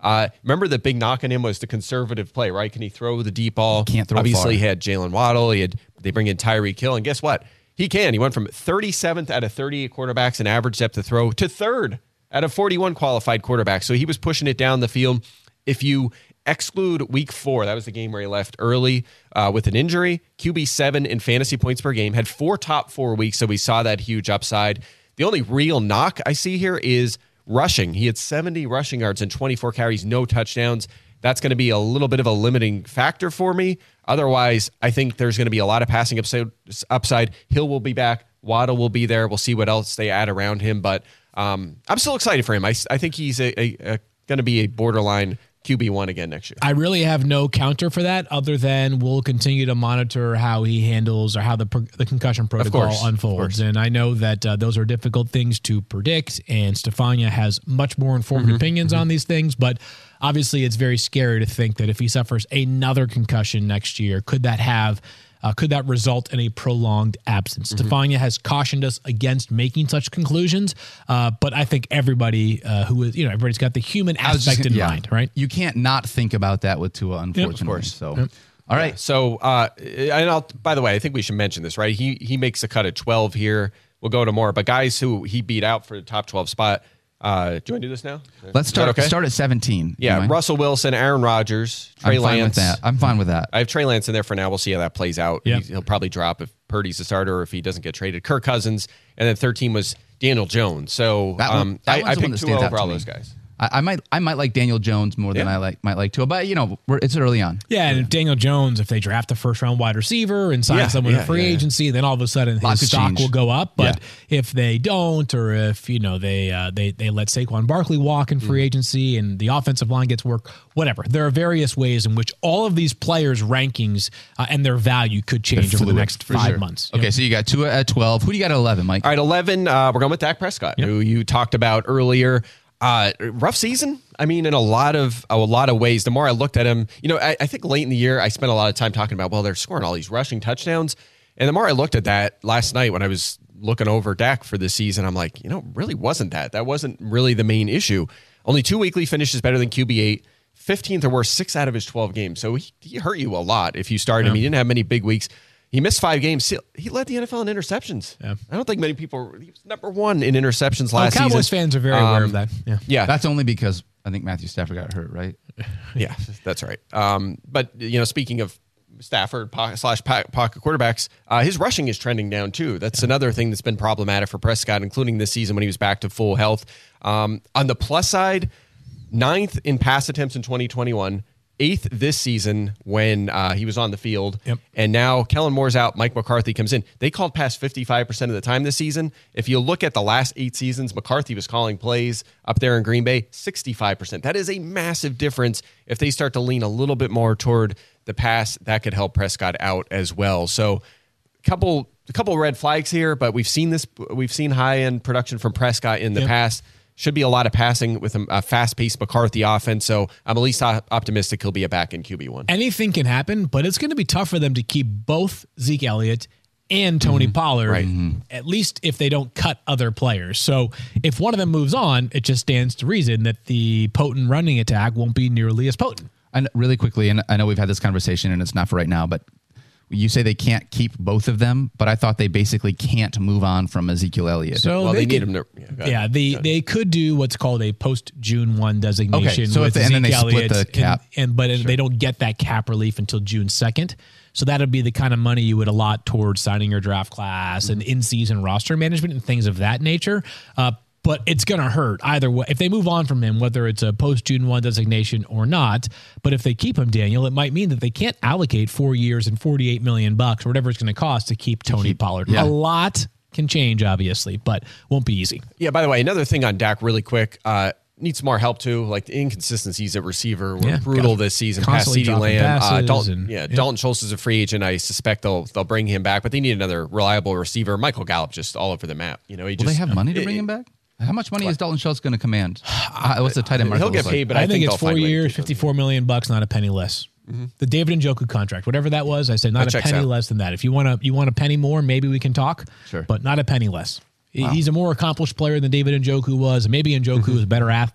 Uh, remember the big knock on him was the conservative play, right? Can he throw the deep ball? He can't throw Obviously, far. he had Jalen Waddle. He had they bring in Tyreek Hill, and guess what? He can. He went from thirty-seventh out of thirty-eight quarterbacks in average depth of throw to third out of forty-one qualified quarterbacks. So he was pushing it down the field. If you exclude week four, that was the game where he left early uh, with an injury, Q B seven in fantasy points per game, had four top four weeks, so we saw that huge upside. The only real knock I see here is rushing. He had seventy rushing yards and twenty-four carries, no touchdowns. That's going to be a little bit of a limiting factor for me. Otherwise, I think there's going to be a lot of passing upside. upside. Hill will be back. Waddle will be there. We'll see what else they add around him. But um, I'm still excited for him. I, I think he's a, a, a, going to be a borderline Q B one again next year. I really have no counter for that other than we'll continue to monitor how he handles or how the the concussion protocol course, unfolds. And I know that uh, those are difficult things to predict, and Stefania has much more informed mm-hmm. opinions mm-hmm. on these things, but obviously it's very scary to think that if he suffers another concussion next year, could that have Uh, could that result in a prolonged absence? Mm-hmm. Stefania has cautioned us against making such conclusions, uh, but I think everybody uh, who is, you know, everybody's got the human aspect just, in yeah. mind, right? You can't not think about that with Tua, unfortunately. Yep, of course. So, yep. all right. Yeah. So, uh, and I'll, by the way, I think we should mention this, right? He he makes a cut at twelve here. We'll go to more, but guys who he beat out for the top twelve spot. Uh, do you want to do this now? Let's start. Okay? Start at seventeen. Yeah, Russell Wilson, Aaron Rodgers, Trey I'm fine Lance. with that. I'm fine with that. I have Trey Lance in there for now. We'll see how that plays out. Yep. He, he'll probably drop if Purdy's the starter or if he doesn't get traded. Kirk Cousins, and then thirteen was Daniel Jones. So That one- um, that I, one's I the one picked that two stands out over to all me. those guys. I, I might. I might like Daniel Jones more than Yeah. I like might like Tua, but you know, we're, it's early on. Yeah, and if Daniel Jones, if they draft a first round wide receiver and sign Yeah, someone yeah, in free yeah, yeah. agency, then all of a sudden Lots his could stock change. will go up. But Yeah. if they don't, or if you know they uh, they they let Saquon Barkley walk in free Mm-hmm. agency and the offensive line gets work, whatever. There are various ways in which all of these players' rankings uh, and their value could change over the fluid, next for five sure. months. you Okay, know? so you got Tua at twelve. Who do you got at eleven, Mike? All right, eleven. Uh, we're going with Dak Prescott, who you talked about earlier. Uh, rough season. I mean, in a lot of a lot of ways. The more I looked at him, you know, I, I think late in the year I spent a lot of time talking about, well, they're scoring all these rushing touchdowns, and the more I looked at that last night when I was looking over Dak for this season, I'm like, you know, really wasn't that. That wasn't really the main issue. Only two weekly finishes better than Q B eight. fifteenth or worse, six out of his twelve games. So he, he hurt you a lot if you started Yeah. him. He didn't have many big weeks. He missed five games. He led the N F L in interceptions. Yeah. I don't think many people. He was number one in interceptions Oh, last Cowboys season. fans are very aware Um, of that. Yeah. Yeah, That's only because I think Matthew Stafford got hurt, right? yeah, that's right. Um, but you know, speaking of Stafford pocket, slash pocket quarterbacks, uh, his rushing is trending down too. That's yeah. another thing that's been problematic for Prescott, including this season when he was back to full health. Um, on the plus side, ninth in pass attempts in twenty twenty-one. Eighth this season when uh, he was on the field. Yep. And now Kellen Moore's out. Mike McCarthy comes in. They called pass fifty-five percent of the time this season. If you look at the last eight seasons, McCarthy was calling plays up there in Green Bay, sixty-five percent. That is a massive difference. If they start to lean a little bit more toward the pass, that could help Prescott out as well. So a couple, a couple red flags here, but we've seen this. We've seen high-end production from Prescott in the Yep. past. Should be a lot of passing with a fast-paced McCarthy offense, so I'm at least optimistic he'll be a back in Q B one. Anything can happen, but it's going to be tough for them to keep both Zeke Elliott and Tony mm-hmm. Pollard, right. at least if they don't cut other players. So if one of them moves on, it just stands to reason that the potent running attack won't be nearly as potent. And really quickly, and I know we've had this conversation, and it's not for right now, but you say they can't keep both of them, but I thought they basically can't move on from Ezekiel Elliott. So well, they, they need could, him to. Yeah, go ahead. yeah they, they could do what's called a post June first designation. Okay, so if with they- and then they Zeke split Elliott the cap. And, and, but they don't get that cap relief until June second. So that would be the kind of money you would allot towards signing your draft class and in-season roster management and things of that nature. Uh, But it's going to hurt either way. If they move on from him, whether it's a post-June first designation or not, but if they keep him, Daniel, it might mean that they can't allocate four years and forty-eight million bucks or whatever it's going to cost to keep Tony keep- Pollard. yeah. A lot can change, obviously, but won't be easy. Yeah, by the way, another thing on Dak really quick. Uh, needs more help too. Like the inconsistencies at receiver were Yeah, brutal got- this season. Past constantly CeeDee dropping Lamb, uh, passes Dalton, and- yeah, yeah. Dalton Schultz is a free agent. I suspect they'll they'll bring him back, but they need another reliable receiver. Michael Gallup just all over the map. You know, he Will just they have money to bring him back? How much money is Dalton Schultz going to command? Uh, what's the tight end market? He'll get look paid, like? but I, I, think, it's they'll four find ways years, to- fifty-four million bucks, not a penny less. Mm-hmm. The David Njoku contract, whatever that was, I said not That a checks penny out. less than that. If you want to, you want a penny more, maybe we can talk. Sure. But not a penny less. He's a more accomplished player than David Njoku was. Maybe Njoku is a better athlete.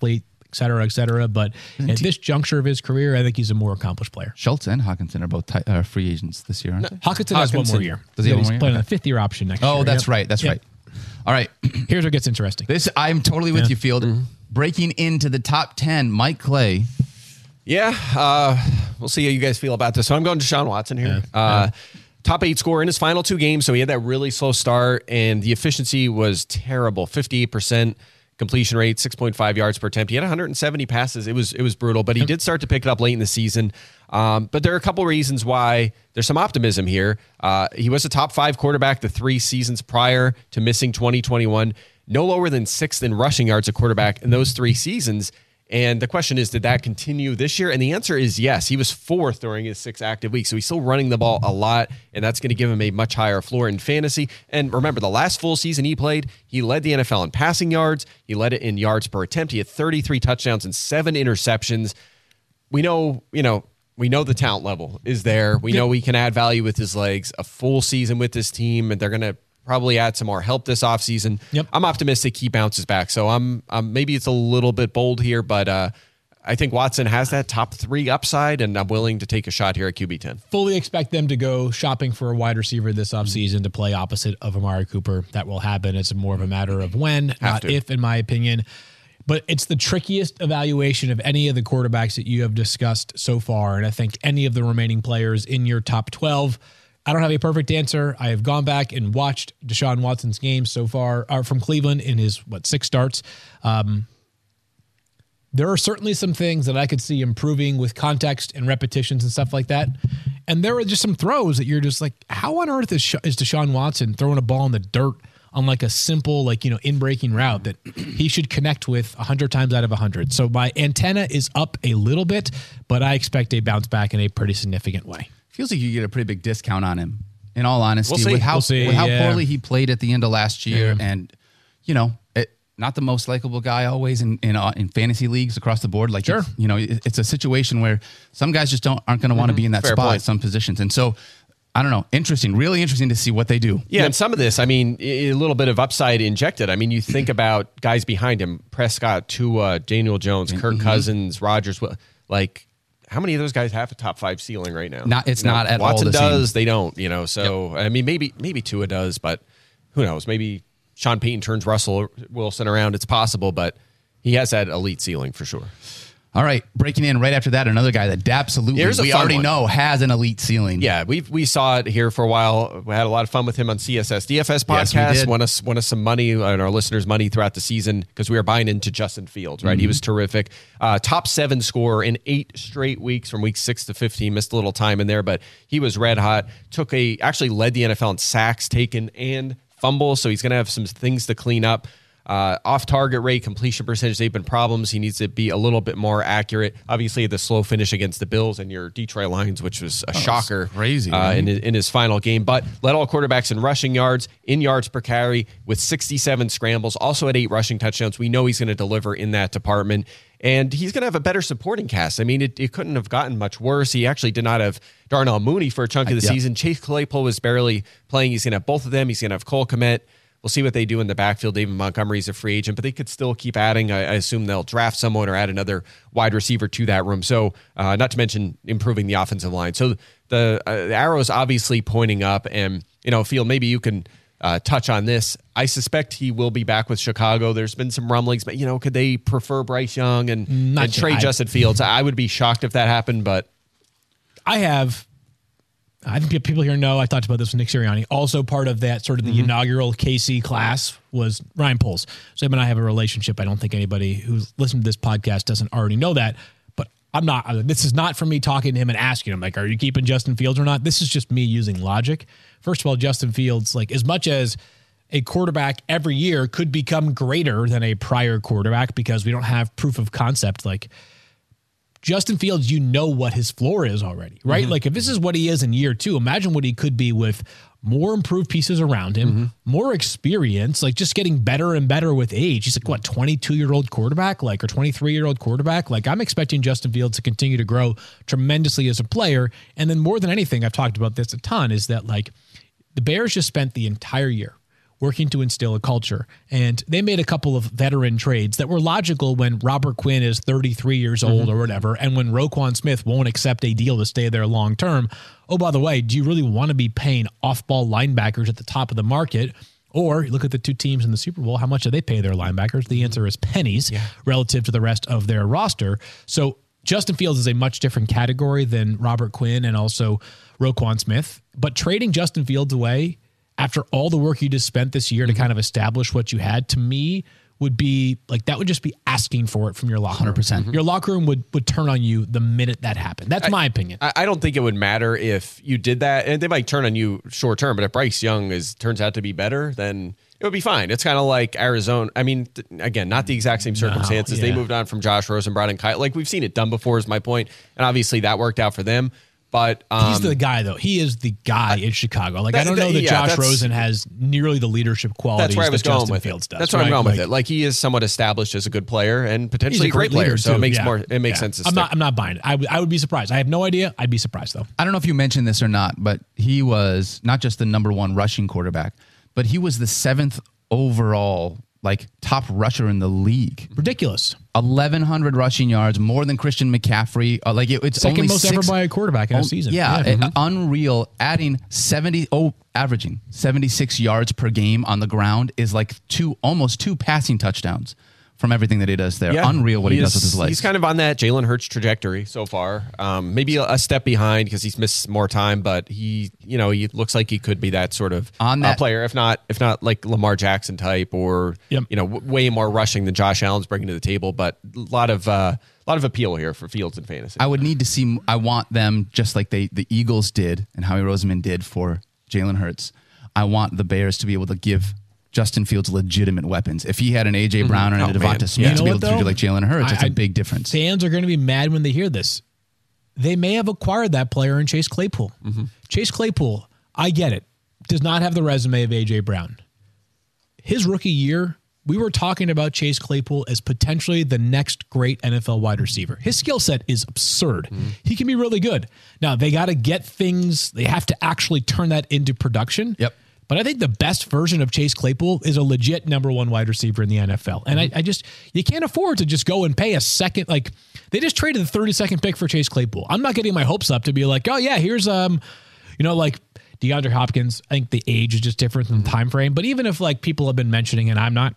et cetera, et cetera. But at this juncture of his career, I think he's a more accomplished player. Schultz and Hawkinson are both t- uh, free agents this year, aren't No, they? Hawkinson has one more year. Does he have He's one more year? playing Okay. a fifth year option next Oh, year. that's Yep. right. That's Yep. right. All right. Here's where it gets interesting. This I'm totally with Yeah. you, Field. Mm-hmm. Breaking into the top ten, Mike Clay. Yeah, uh, we'll see how you guys feel about this. So I'm going to Deshaun Watson here. Yeah. Uh, Yeah. Top eight scorer in his final two games. So he had that really slow start, and the efficiency was terrible. fifty-eight percent completion rate, six point five yards per attempt. He had one hundred seventy passes. It was it was brutal, but he did start to pick it up late in the season. Um, but there are a couple reasons why there's some optimism here. Uh, he was a top five quarterback the three seasons prior to missing twenty twenty-one. No lower than sixth in rushing yards a quarterback in those three seasons. And the question is, did that continue this year? And the answer is yes. He was fourth during his six active weeks. So he's still running the ball a lot, and that's going to give him a much higher floor in fantasy. And remember, the last full season he played, he led the N F L in passing yards. He led it in yards per attempt. He had thirty-three touchdowns and seven interceptions. We know, you know, we know the talent level is there. We know he can add value with his legs. A full season with this team, and they're going to probably add some more help this offseason. Yep. I'm optimistic he bounces back. So I'm, I'm maybe it's a little bit bold here, but uh, I think Watson has that top three upside, and I'm willing to take a shot here at Q B ten. Fully expect them to go shopping for a wide receiver this offseason to play opposite of Amari Cooper. That will happen. It's more of a matter of when, not to. if, in my opinion. But it's the trickiest evaluation of any of the quarterbacks that you have discussed so far. And I think any of the remaining players in your top twelve, I don't have a perfect answer. I have gone back and watched Deshaun Watson's games so far uh, from Cleveland in his, what, six starts. Um, there are certainly some things that I could see improving with context and repetitions and stuff like that. And there are just some throws that you're just like, how on earth is, is Deshaun Watson throwing a ball in the dirt on like a simple, like, you know, in-breaking route that he should connect with one hundred times out of one hundred. So my antenna is up a little bit, but I expect a bounce back in a pretty significant way. Feels like you get a pretty big discount on him, in all honesty, We'll see. with how We'll see, with how yeah. poorly he played at the end of last year, Yeah. and you know, it, not the most likable guy always in in, uh, in fantasy leagues across the board. Like, Sure. it's, you know, it, it's a situation where some guys just don't aren't going to want to be in that Fair spot point. at some positions, and so I don't know. Interesting, really interesting to see what they do. Yeah, and some of this, I mean, a little bit of upside injected. I mean, you think about guys behind him: Prescott, Tua, Daniel Jones, Kirk Cousins, Rodgers. Like, how many of those guys have a top five ceiling right now? Not- it's You know, not at all Watson the same. does. They don't. You know. So I mean, maybe maybe Tua does, but who knows? Maybe Sean Payton turns Russell Wilson around. It's possible, but he has that elite ceiling for sure. All right, breaking in right after that, another guy that absolutely Here's a we fun already one. know has an elite ceiling. Yeah, we we saw it here for a while. We had a lot of fun with him on C S S D F S Yes, we podcast. did. won us won us some money and our listeners money throughout the season because we were buying into Justin Fields. Right, he was terrific. Uh, top seven scorer in eight straight weeks from week six to fifteen. Missed a little time in there, but he was red hot. Took a actually led the N F L in sacks taken and fumbles. So he's going to have some things to clean up. Uh, off target rate, completion percentage, they've been problems. He needs to be a little bit more accurate. Obviously, the slow finish against the Bills and your Detroit Lions, which was a shocker, crazy, uh, right? in, his, in his final game. But led all quarterbacks in rushing yards, in yards per carry, with sixty-seven scrambles. Also had eight rushing touchdowns. We know he's going to deliver in that department, and he's going to have a better supporting cast. I mean, it, it couldn't have gotten much worse. He actually did not have Darnell Mooney for a chunk of the Yeah. season. Chase Claypool was barely playing. He's going to have both of them. He's going to have Cole Kmet. We'll see what they do in the backfield. David Montgomery's a free agent, but they could still keep adding. I, I assume they'll draft someone or add another wide receiver to that room. So, uh, not to mention improving the offensive line. So the, uh, the arrow is obviously pointing up. And, you know, Field, maybe you can uh, touch on this. I suspect he will be back with Chicago. There's been some rumblings, but, you know, could they prefer Bryce Young and, Not and sure. trade I- Justin Fields? I would be shocked if that happened, but I have, I think people here know, I talked about this with Nick Sirianni. Also part of that sort of the inaugural K C class was Ryan Poles. So him and I have a relationship. I don't think anybody who's listened to this podcast doesn't already know that. But I'm not, this is not from me talking to him and asking him, like, are you keeping Justin Fields or not? This is just me using logic. First of all, Justin Fields, like, as much as a quarterback every year could become greater than a prior quarterback because we don't have proof of concept, like, Justin Fields, you know what his floor is already, right? Mm-hmm. Like, if this is what he is in year two, imagine what he could be with more improved pieces around him, Mm-hmm. more experience, like just getting better and better with age. He's like, what, twenty-two-year-old quarterback, like, or twenty-three-year-old quarterback? Like, I'm expecting Justin Fields to continue to grow tremendously as a player. And then more than anything, I've talked about this a ton, is that, like, the Bears just spent the entire year working to instill a culture. And they made a couple of veteran trades that were logical when Robert Quinn is thirty-three years old mm-hmm. or whatever, and when Roquan Smith won't accept a deal to stay there long term. Oh, by the way, do you really want to be paying off-ball linebackers at the top of the market? Or look at the two teams in the Super Bowl. How much do they pay their linebackers? The answer is pennies yeah. relative to the rest of their roster. So Justin Fields is a much different category than Robert Quinn and also Roquan Smith. But trading Justin Fields away after all the work you just spent this year to kind of establish what you had, to me, would be like, that would just be asking for it from your locker room. one hundred percent. Mm-hmm. Your locker room would, would turn on you the minute that happened. That's I, my opinion. I, I don't think it would matter if you did that, and they might turn on you short term, but if Bryce Young is turns out to be better, then it would be fine. It's kind of like Arizona. I mean, th- again, not the exact same circumstances. No, yeah. They moved on from Josh Rosenbrock and Kyle. Like, we've seen it done before is my point, and obviously that worked out for them. But um, he's the guy, though. He is the guy in Chicago. Like, I don't know that yeah, Josh Rosen has nearly the leadership qualities that's where I was that going Justin with Fields it. does. That's where right? I'm going like, with it. Like, he is somewhat established as a good player and potentially a great, great player. So too. it makes yeah. more. It makes yeah. sense. To I'm stick. not. I'm not buying it. I, w- I would be surprised. I have no idea. I'd be surprised though. I don't know if you mentioned this or not, but he was not just the number one rushing quarterback, but he was the seventh overall, like, top rusher in the league. Ridiculous. eleven hundred rushing yards, more than Christian McCaffrey. Uh, like it, it's second only most six, ever by a quarterback in oh, a season. Yeah, yeah. It, Mm-hmm. unreal. Adding seventy, oh, averaging seventy-six yards per game on the ground is like two, almost two passing touchdowns from everything that he does there. Yeah. Unreal what he, he does is, with his legs. He's kind of on that Jalen Hurts trajectory so far. Um, maybe a, a step behind because he's missed more time, but he, you know, he looks like he could be that sort of on that, uh, player, if not, if not like Lamar Jackson type, or yep. you know, w- way more rushing than Josh Allen's bringing to the table. But a lot of uh, a lot of appeal here for Fields and fantasy. I would need to see. I want them just like they the Eagles did and Howie Roseman did for Jalen Hurts. I want the Bears to be able to give Justin Fields legitimate weapons. If he had an A J Brown mm-hmm. and a oh, Devonta Smith yeah. to be you know able what, to do like Jalen Hurts, it's I, a big difference. Fans are going to be mad when they hear this. They may have acquired that player in Chase Claypool. Mm-hmm. Chase Claypool, I get it, does not have the resume of A J Brown. His rookie year, we were talking about Chase Claypool as potentially the next great N F L wide receiver. His skill set is absurd. Mm-hmm. He can be really good. Now, they got to get things, they have to actually turn that into production. Yep. But I think the best version of Chase Claypool is a legit number one wide receiver in the N F L. And mm-hmm. I, I just, you can't afford to just go and pay a second. Like, they just traded the thirty-second pick for Chase Claypool. I'm not getting my hopes up to be like, oh, yeah, here's, um, you know, like DeAndre Hopkins. I think the age is just different than the time frame. But even if, like, people have been mentioning, and I'm not,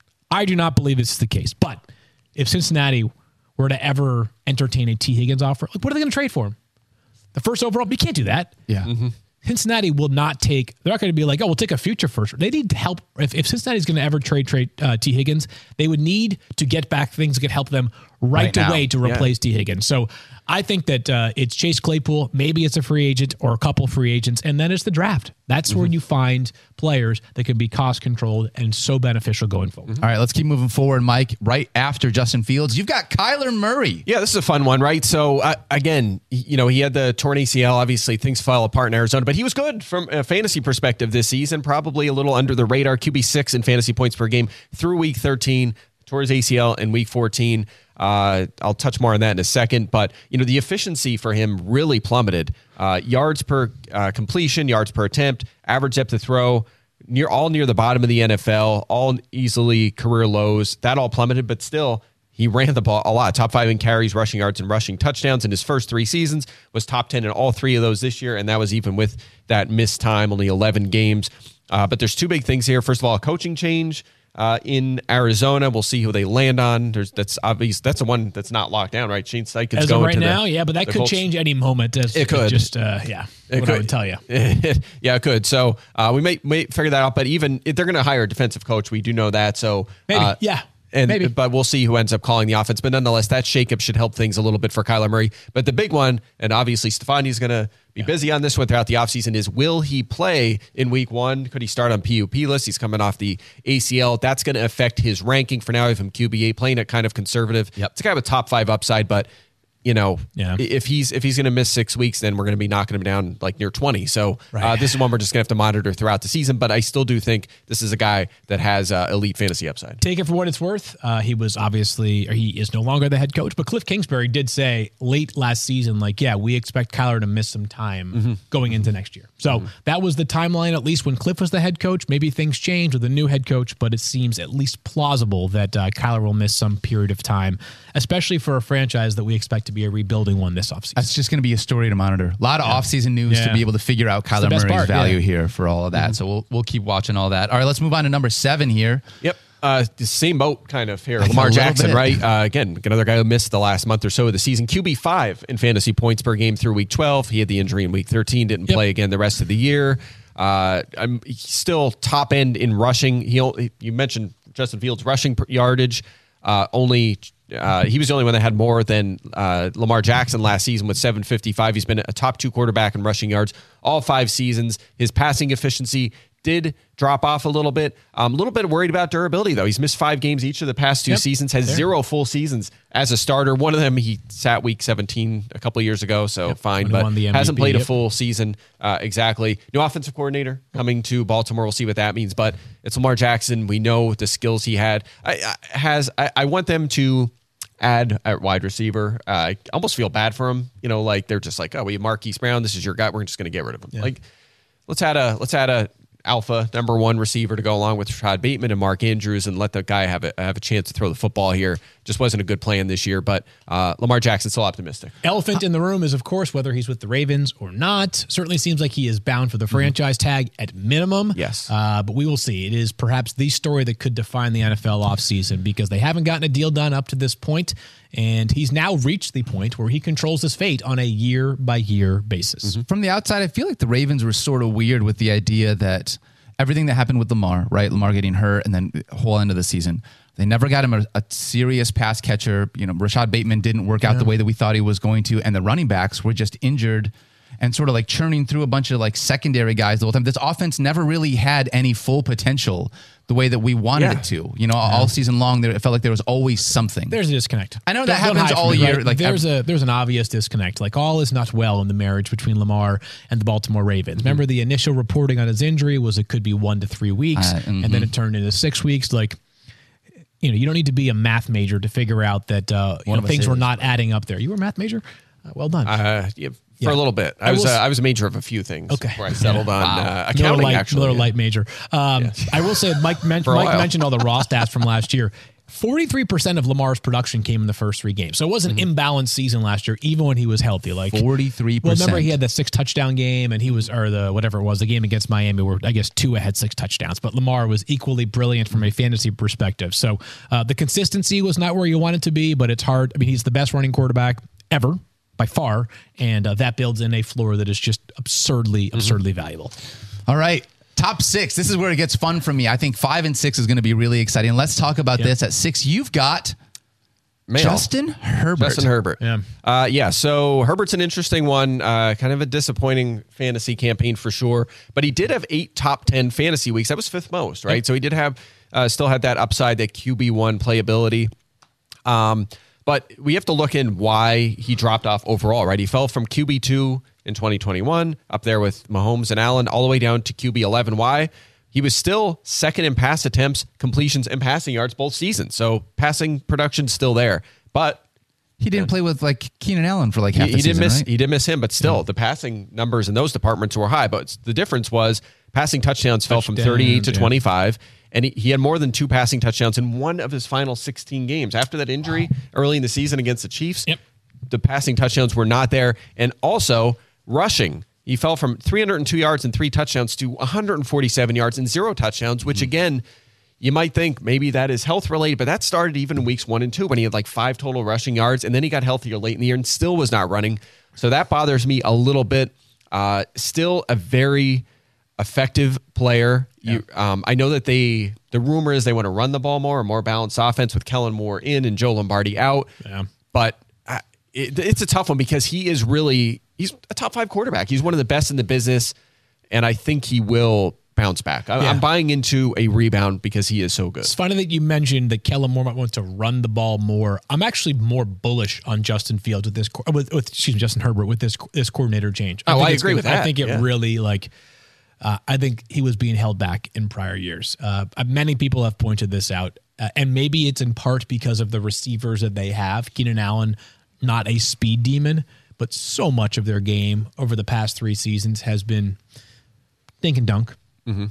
I do not believe this is the case. But if Cincinnati were to ever entertain a T. Higgins offer, like, what are they going to trade for him? The first overall? You can't do that. Yeah. Mm-hmm. Cincinnati will not take, they're not going to be like, oh, we'll take a future first. They need help. If, if Cincinnati's going to ever trade trade uh, T. Higgins, they would need to get back things that could help them right, right away to replace yeah. T. Higgins. So I think that uh, it's Chase Claypool. Maybe it's a free agent or a couple free agents, and then it's the draft. That's mm-hmm. where you find players that can be cost controlled and so beneficial going forward. Mm-hmm. All right, let's keep moving forward, Mike. Right after Justin Fields, you've got Kyler Murray. Yeah, this is a fun one, right? So uh, again, you know, he had the torn A C L. Obviously, things fell apart in Arizona, but he was good from a fantasy perspective this season. Probably a little under the radar. Q B six in fantasy points per game through week thirteen. Tore his A C L in week fourteen. Uh, I'll touch more on that in a second, but you know the efficiency for him really plummeted. Uh, yards per uh, completion, yards per attempt, average depth of throw, near all near the bottom of the N F L, all easily career lows. That all plummeted, but still he ran the ball a lot. Top five in carries, rushing yards, and rushing touchdowns in his first three seasons. Was top ten in all three of those this year, and that was even with that missed time, only eleven games. Uh, but there's two big things here. First of all, a coaching change. Uh, in Arizona, we'll see who they land on. There's that's obvious. That's the one that's not locked down, right? Shane Steichen is going right to now, the, yeah, but that could Colts. change any moment. As it could just, uh, yeah, it what could. I would tell you. Yeah, it could. So uh, we may may figure that out. But even if they're going to hire a defensive coach, we do know that. So maybe, uh, yeah. And, Maybe. But we'll see who ends up calling the offense. But nonetheless, that shakeup should help things a little bit for Kyler Murray. But the big one, and obviously Stefani's going to be yeah. busy on this one throughout the offseason, is will he play in week one? Could he start on P U P list? He's coming off the A C L. That's going to affect his ranking. For now, I have him Q B eight, playing it kind of conservative. Yep. It's kind of a top five upside, but you know, Yeah. if he's if he's going to miss six weeks, then we're going to be knocking him down like near twenty. So Right. uh, this is one we're just going to have to monitor throughout the season. But I still do think this is a guy that has uh, elite fantasy upside. Take it for what it's worth. Uh, he was obviously, or he is no longer the head coach, but Cliff Kingsbury did say late last season, like, yeah, we expect Kyler to miss some time Mm-hmm. going into next year. So mm-hmm. that was the timeline, at least when Cliff was the head coach. Maybe things change with a new head coach, but it seems at least plausible that uh, Kyler will miss some period of time, especially for a franchise that we expect to be a rebuilding one this offseason. That's just going to be a story to monitor. A lot of Yeah. offseason news Yeah. to be able to figure out Kyler best Murray's part, value yeah. here for all of that. Mm-hmm. So we'll we'll keep watching all that. All right, let's move on to number seven here. Yep. Uh, the same boat kind of here. Like a Lamar little Jackson, bit. right? Uh, again, another guy who missed the last month or so of the season. Q B five in fantasy points per game through week twelve. He had the injury in week thirteen, didn't Yep. play again the rest of the year. Uh, I'm he's still top end in rushing. He You mentioned Justin Fields' rushing yardage. Uh, only uh, he was the only one that had more than uh, Lamar Jackson last season with seven fifty-five. He's been a top two quarterback in rushing yards all five seasons. His passing efficiency did drop off a little bit. I'm a little bit worried about durability, though. He's missed five games each of the past two Yep. seasons, has There. zero full seasons as a starter. One of them, he sat week seventeen a couple of years ago, so Yep. fine, When he but won the M V P, hasn't played a yep. full season uh, exactly. New offensive coordinator coming to Baltimore. We'll see what that means, but it's Lamar Jackson. We know the skills he had. I, I, has I, I want them to add at wide receiver. Uh, I almost feel bad for him. You know, like they're just like, oh, we have Marquise Brown. This is your guy. We're just going to get rid of him. Yeah. Like, let's add a let's add a alpha number one receiver to go along with Rashad Bateman and Mark Andrews and let the guy have a have a chance to throw the football here. Just wasn't a good plan this year, but uh, Lamar Jackson's still optimistic. Elephant in the room is, of course, whether he's with the Ravens or not. Certainly seems like he is bound for the franchise tag at minimum. Yes. Uh, but we will see. It is perhaps the story that could define the N F L offseason because they haven't gotten a deal done up to this point, and he's now reached the point where he controls his fate on a year-by-year basis. From the outside, I feel like the Ravens were sort of weird with the idea that everything that happened with Lamar, right? Lamar getting hurt and then the whole end of the season. They never got him a, a serious pass catcher. You know, Rashad Bateman didn't work out Yeah. the way that we thought he was going to. And the running backs were just injured and sort of like churning through a bunch of like secondary guys the whole time. This offense never really had any full potential the way that we wanted Yeah. it to. You know, all season long, there, it felt like there was always something. There's a disconnect. I know that Don't- don't happens hide from all it, year, right? like, there's a there's an obvious disconnect. Like all is not well in the marriage between Lamar and the Baltimore Ravens. Mm-hmm. Remember, the initial reporting on his injury was it could be one to three weeks, Uh, and then it turned into six weeks. Like, you know, you don't need to be a math major to figure out that uh, you One know, of us things were is. not adding up there. You were a math major? Uh, well done. Uh, yeah, for Yeah. a little bit, I, I was will uh, s- I was a major of a few things Okay. before I settled on uh, Miller accounting. light, actually, Miller yeah. light major. Um, I will say, Mike, men- For a Mike while. mentioned all the raw stats from last year. forty-three percent of Lamar's production came in the first three games. So it was an imbalanced season last year, even when he was healthy. Like forty-three Well, percent. remember he had the six touchdown game, and he was, or the whatever it was, the game against Miami, where I guess Tua had six touchdowns. But Lamar was equally brilliant from a fantasy perspective. So uh, the consistency was not where you want it to be, but it's hard. I mean, he's the best running quarterback ever by far, and uh, that builds in a floor that is just absurdly, absurdly valuable. All right. Top six. This is where it gets fun for me. I think five and six is going to be really exciting. Let's talk about Yeah. this. At six, you've got Male. Justin Herbert. Justin Herbert. Yeah. Uh, yeah. So Herbert's an interesting one. Uh, kind of a disappointing fantasy campaign for sure. But he did have eight top ten fantasy weeks. That was fifth most, right? Yep. So he did have, uh, still had that upside, that Q B one playability. Um, but we have to look in why he dropped off overall, right? He fell from Q B two in twenty twenty-one, up there with Mahomes and Allen, all the way down to Q B eleven. Why? He was still second in pass attempts, completions, and passing yards both seasons. So passing production's still there. But He didn't play with like Keenan Allen for like half he, the he season, did miss right? he did miss him, but still the passing numbers in those departments were high. But the difference was passing touchdowns fell from thirty-eight to Touchdowns, yeah. twenty-five, and he, he had more than two passing touchdowns in one of his final sixteen games. After that injury early in the season against the Chiefs, Yep. the passing touchdowns were not there, and also rushing. He fell from three hundred two yards and three touchdowns to one hundred forty-seven yards and zero touchdowns, which again, you might think maybe that is health related, but that started even in weeks one and two when he had like five total rushing yards, and then he got healthier late in the year and still was not running. So that bothers me a little bit. Uh, still a very effective player. You, um, I know that they, the rumor is they want to run the ball more, a more balanced offense with Kellen Moore in and Joe Lombardi out. Yeah. But uh, it, it's a tough one because he is really, he's a top five quarterback. He's one of the best in the business, and I think he will bounce back. I, Yeah. I'm buying into a rebound because he is so good. It's funny that you mentioned that Kellen Moore might want to run the ball more. I'm actually more bullish on Justin Fields with this, with, with excuse me, Justin Herbert with this this coordinator change. Oh, think I it's agree good. with that. I think it Yeah. really like. Uh, I think he was being held back in prior years. Uh, many people have pointed this out, uh, and maybe it's in part because of the receivers that they have. Keenan Allen, not a speed demon, but so much of their game over the past three seasons has been dink and dunk. Mm-hmm.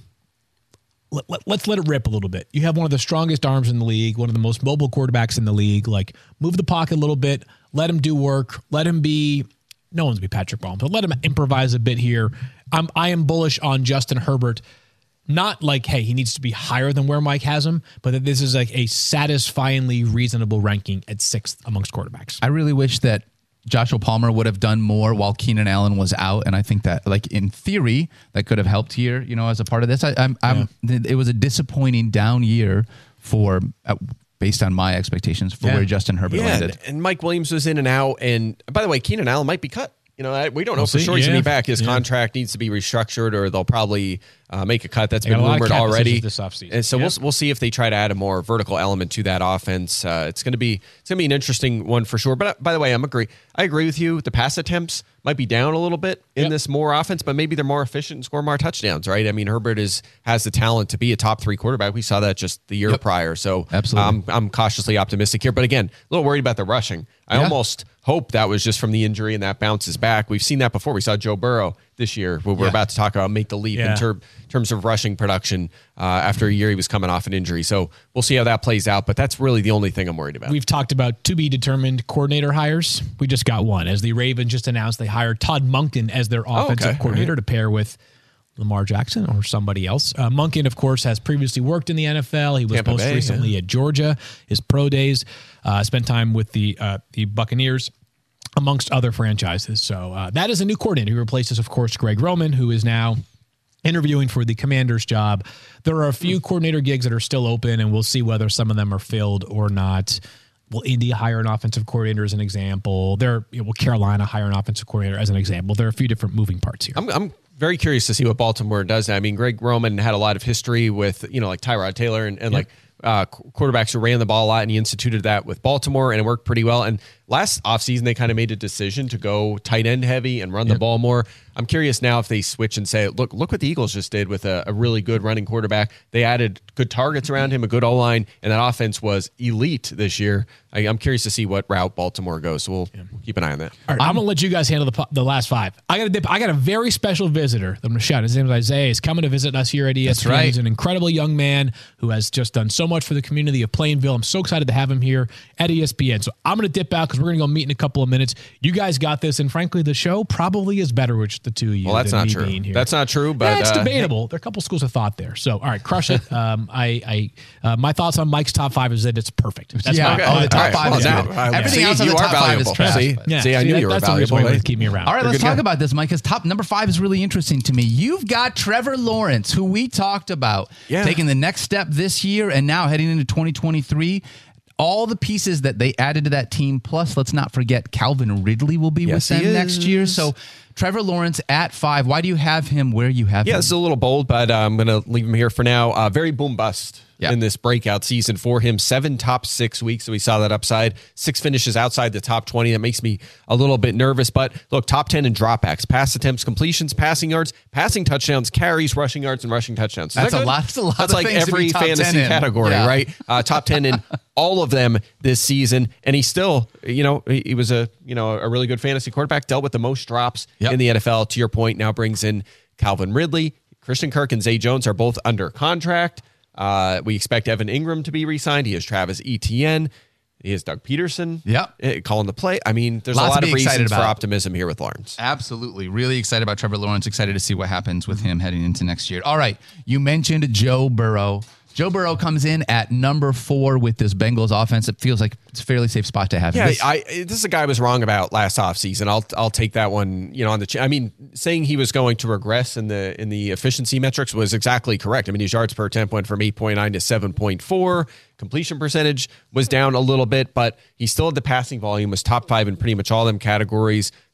Let, let, let's let it rip a little bit. You have one of the strongest arms in the league, one of the most mobile quarterbacks in the league. Like, move the pocket a little bit, let him do work, let him be. No one's be Patrick Mahomes, but let him improvise a bit here. I'm I am bullish on Justin Herbert. Not like, hey, he needs to be higher than where Mike has him, but that this is like a satisfyingly reasonable ranking at sixth amongst quarterbacks. I really wish that Joshua Palmer would have done more while Keenan Allen was out, and I think that, like, in theory, that could have helped here. You know, as a part of this, I, I'm, I'm. It was a disappointing down year for. Uh, based on my expectations for Yeah. where Justin Herbert Yeah, landed. and, and Mike Williams was in and out. And by the way, Keenan Allen might be cut. You know, I, we don't know We'll for see. sure he's Yeah. going to be back. His Yeah. contract needs to be restructured, or they'll probably uh, make a cut. That's They got been a lot of rumored cap already. decisions this offseason. And so Yeah. we'll we'll see if they try to add a more vertical element to that offense. Uh, it's going to be it's going to be an interesting one for sure. But uh, by the way, I'm agree. I agree with you. The pass attempts might be down a little bit in Yep. this more offense, but maybe they're more efficient and score more touchdowns, right? I mean, Herbert is has the talent to be a top three quarterback. We saw that just the year Yep. prior. So Absolutely. um, I'm cautiously optimistic here. But again, a little worried about the rushing. I Yeah. almost hope that was just from the injury and that bounces back. We've seen that before. We saw Joe Burrow this year. We're Yeah. about to talk about make the leap Yeah. in ter- terms of rushing production uh, after a year he was coming off an injury. So we'll see how that plays out. But that's really the only thing I'm worried about. We've talked about to be determined coordinator hires. We just got one. As the Ravens just announced, they hired Todd Monken as their offensive okay. coordinator to pair with Lamar Jackson or somebody else. Uh, Monken, of course, has previously worked in the N F L. He was Tampa most Bay, recently at Georgia. His pro days, uh, spent time with the uh, the Buccaneers, amongst other franchises. So uh, that is a new coordinator who replaces, of course, Greg Roman, who is now interviewing for the Commander's job. There are a few coordinator gigs that are still open, and we'll see whether some of them are filled or not. Will Indy hire an offensive coordinator as an example? There, you know, will Carolina hire an offensive coordinator as an example? There are a few different moving parts here. I'm, I'm very curious to see what Baltimore does. I mean, Greg Roman had a lot of history with, you know, like Tyrod Taylor and, and Yep. like uh, quarterbacks who ran the ball a lot, and he instituted that with Baltimore, and it worked pretty well. And last offseason, they kind of made a decision to go tight end heavy and run the ball more. I'm curious now if they switch and say, look, look what the Eagles just did with a, a really good running quarterback. They added good targets around him, a good O-line, and that offense was elite this year. I, I'm curious to see what route Baltimore goes. So we'll, we'll keep an eye on that. All right, I'm, gonna let you guys handle the po- the last five. I got a dip. I got a very special visitor. I'm gonna shout. His name is Isaiah. He's coming to visit us here at E S P N. right. He's an incredible young man who has just done so much for the community of Plainville. I'm so excited to have him here at E S P N. So I'm gonna dip out because we're gonna go meet in a couple of minutes. You guys got this, and frankly, the show probably is better with the two of you. Well, that's than not me true. being here. That's not true, but Yeah, it's uh, debatable. There are a couple schools of thought there. So, all right, crush it. Um, I, I, uh, my thoughts on Mike's top five is that it's perfect. That's Yeah. my, Okay. Oh, the top All right. five Well, is now, good. uh, Everything see, else on you the are top five valuable. is trash. See, Yeah, see, I knew that- you were that's the reason why valuable. you keep me around. All right, We're let's good talk guy. about this, Mike, because top number five is really interesting to me. You've got Trevor Lawrence, who we talked about Yeah. taking the next step this year and now heading into twenty twenty-three. All the pieces that they added to that team, plus let's not forget Calvin Ridley will be Yes, with he them next year. is. So Trevor Lawrence at five. Why do you have him where you have Yeah, him? this is a little bold, but uh, I'm going to leave him here for now. Uh, very boom bust Yeah. in this breakout season for him. Seven top six weeks, so we saw that upside. Six finishes outside the top twenty. That makes me a little bit nervous. But look, top ten in dropbacks, pass attempts, completions, passing yards, passing touchdowns, carries, rushing yards, and rushing touchdowns. Is That's that a good? lot- that's a lot That's of like things to every be top ten fantasy in. category, Yeah. right? Uh, top ten in all of them this season, and he still, you know, he, he was a you know a really good fantasy quarterback. Dealt with the most drops Yep. in the N F L. To your point, now brings in Calvin Ridley. Christian Kirk and Zay Jones are both under contract. Uh, we expect Evan Ingram to be re-signed. He has Travis Etienne. He has Doug Peterson. Yep. uh, calling the play. I mean, there's Lots a lot to of be excited reasons for about. optimism here with Lawrence. Absolutely. Really excited about Trevor Lawrence. Excited to see what happens with him heading into next year. All right. You mentioned Joe Burrow. Joe Burrow comes in at number four with this Bengals offense. It feels like it's a fairly safe spot to have. Yeah, This- I this is a guy I was wrong about last offseason. I'll I'll take that one, you know, on the ch- I mean, saying he was going to regress in the in the efficiency metrics was exactly correct. I mean, his yards per attempt went from eight point nine to seven point four. Completion percentage was down a little bit, but he still had the passing volume, was top five in pretty much all them categories.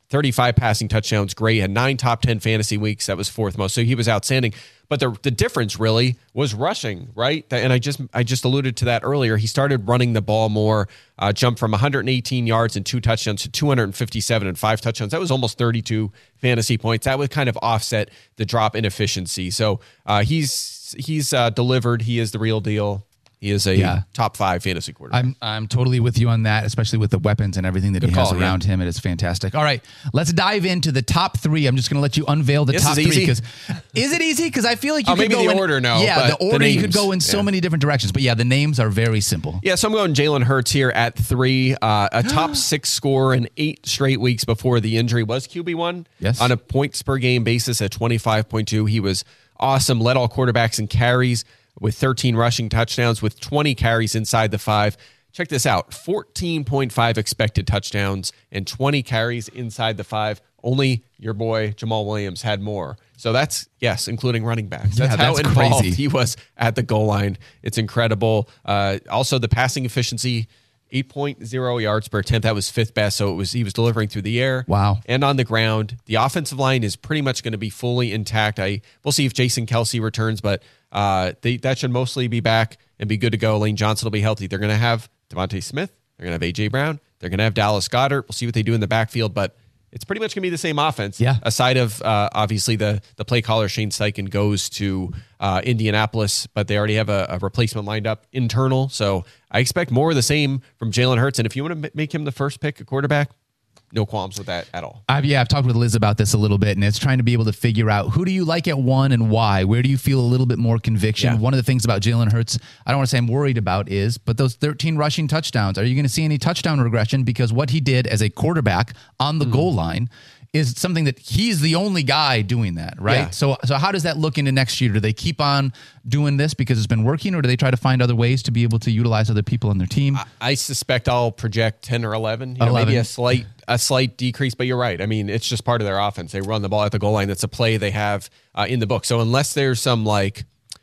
thirty-five passing touchdowns, great. Had nine top ten fantasy weeks. That was fourth most. So he was outstanding. But the the difference really was rushing, right? And I just I just alluded to that earlier. He started running the ball more, uh, jumped from one hundred eighteen yards and two touchdowns to two hundred fifty-seven and five touchdowns. That was almost thirty-two fantasy points. That would kind of offset the drop in efficiency. So uh, he's he's uh, delivered. He is the real deal. He is a yeah. top five fantasy quarterback. I'm I'm totally with you on that, especially with the weapons and everything that Good he call, has around yeah. him. It is fantastic. All right, let's dive into the top three. I'm just going to let you unveil the this top is three. Easy? Because is it easy? Because I feel like you oh, could maybe go the in, order no. Yeah, but the order the you could go in so yeah. many different directions. But yeah, the names are very simple. Yeah, so I'm going Jalen Hurts here at three. Uh, a top six scorer in eight straight weeks before the injury was Q B one. Yes. On a points per game basis at twenty-five point two. He was awesome. Led all quarterbacks in carries with thirteen rushing touchdowns with twenty carries inside the five. Check this out. fourteen point five expected touchdowns and twenty carries inside the five. Only your boy Jamal Williams had more. So that's, yes, including running backs. That's yeah, how that's involved crazy. he was at the goal line. It's incredible. Uh, also, the passing efficiency, eight point oh yards per attempt. That was fifth best. So it was he was delivering through the air. Wow. And on the ground. The offensive line is pretty much going to be fully intact. I We'll see if Jason Kelsey returns, but uh, they, that should mostly be back and be good to go. Lane Johnson will be healthy. They're going to have Devontae Smith. They're going to have A J Brown. They're going to have Dallas Goedert. We'll see what they do in the backfield, but it's pretty much going to be the same offense. Yeah. Aside of, uh, obviously, the the play caller, Shane Steichen, goes to uh, Indianapolis, but they already have a, a replacement lined up internal. So I expect more of the same from Jalen Hurts. And if you want to make him the first pick at quarterback, no qualms with that at all. I've, yeah, I've talked with Liz about this a little bit, and it's trying to be able to figure out who do you like at one and why? Where do you feel a little bit more conviction? Yeah. One of the things about Jalen Hurts, I don't want to say I'm worried about is, but those thirteen rushing touchdowns, are you going to see any touchdown regression? Because what he did as a quarterback on the mm. goal line is something that he's the only guy doing that, right? Yeah. So so how does that look into next year? Do they keep on doing this because it's been working, or do they try to find other ways to be able to utilize other people on their team? I, I suspect I'll project ten or eleven, you know, eleven. maybe a slight a slight decrease, but you're right. I mean, it's just part of their offense. They run the ball at the goal line. That's a play they have uh, in the book. So unless there's some like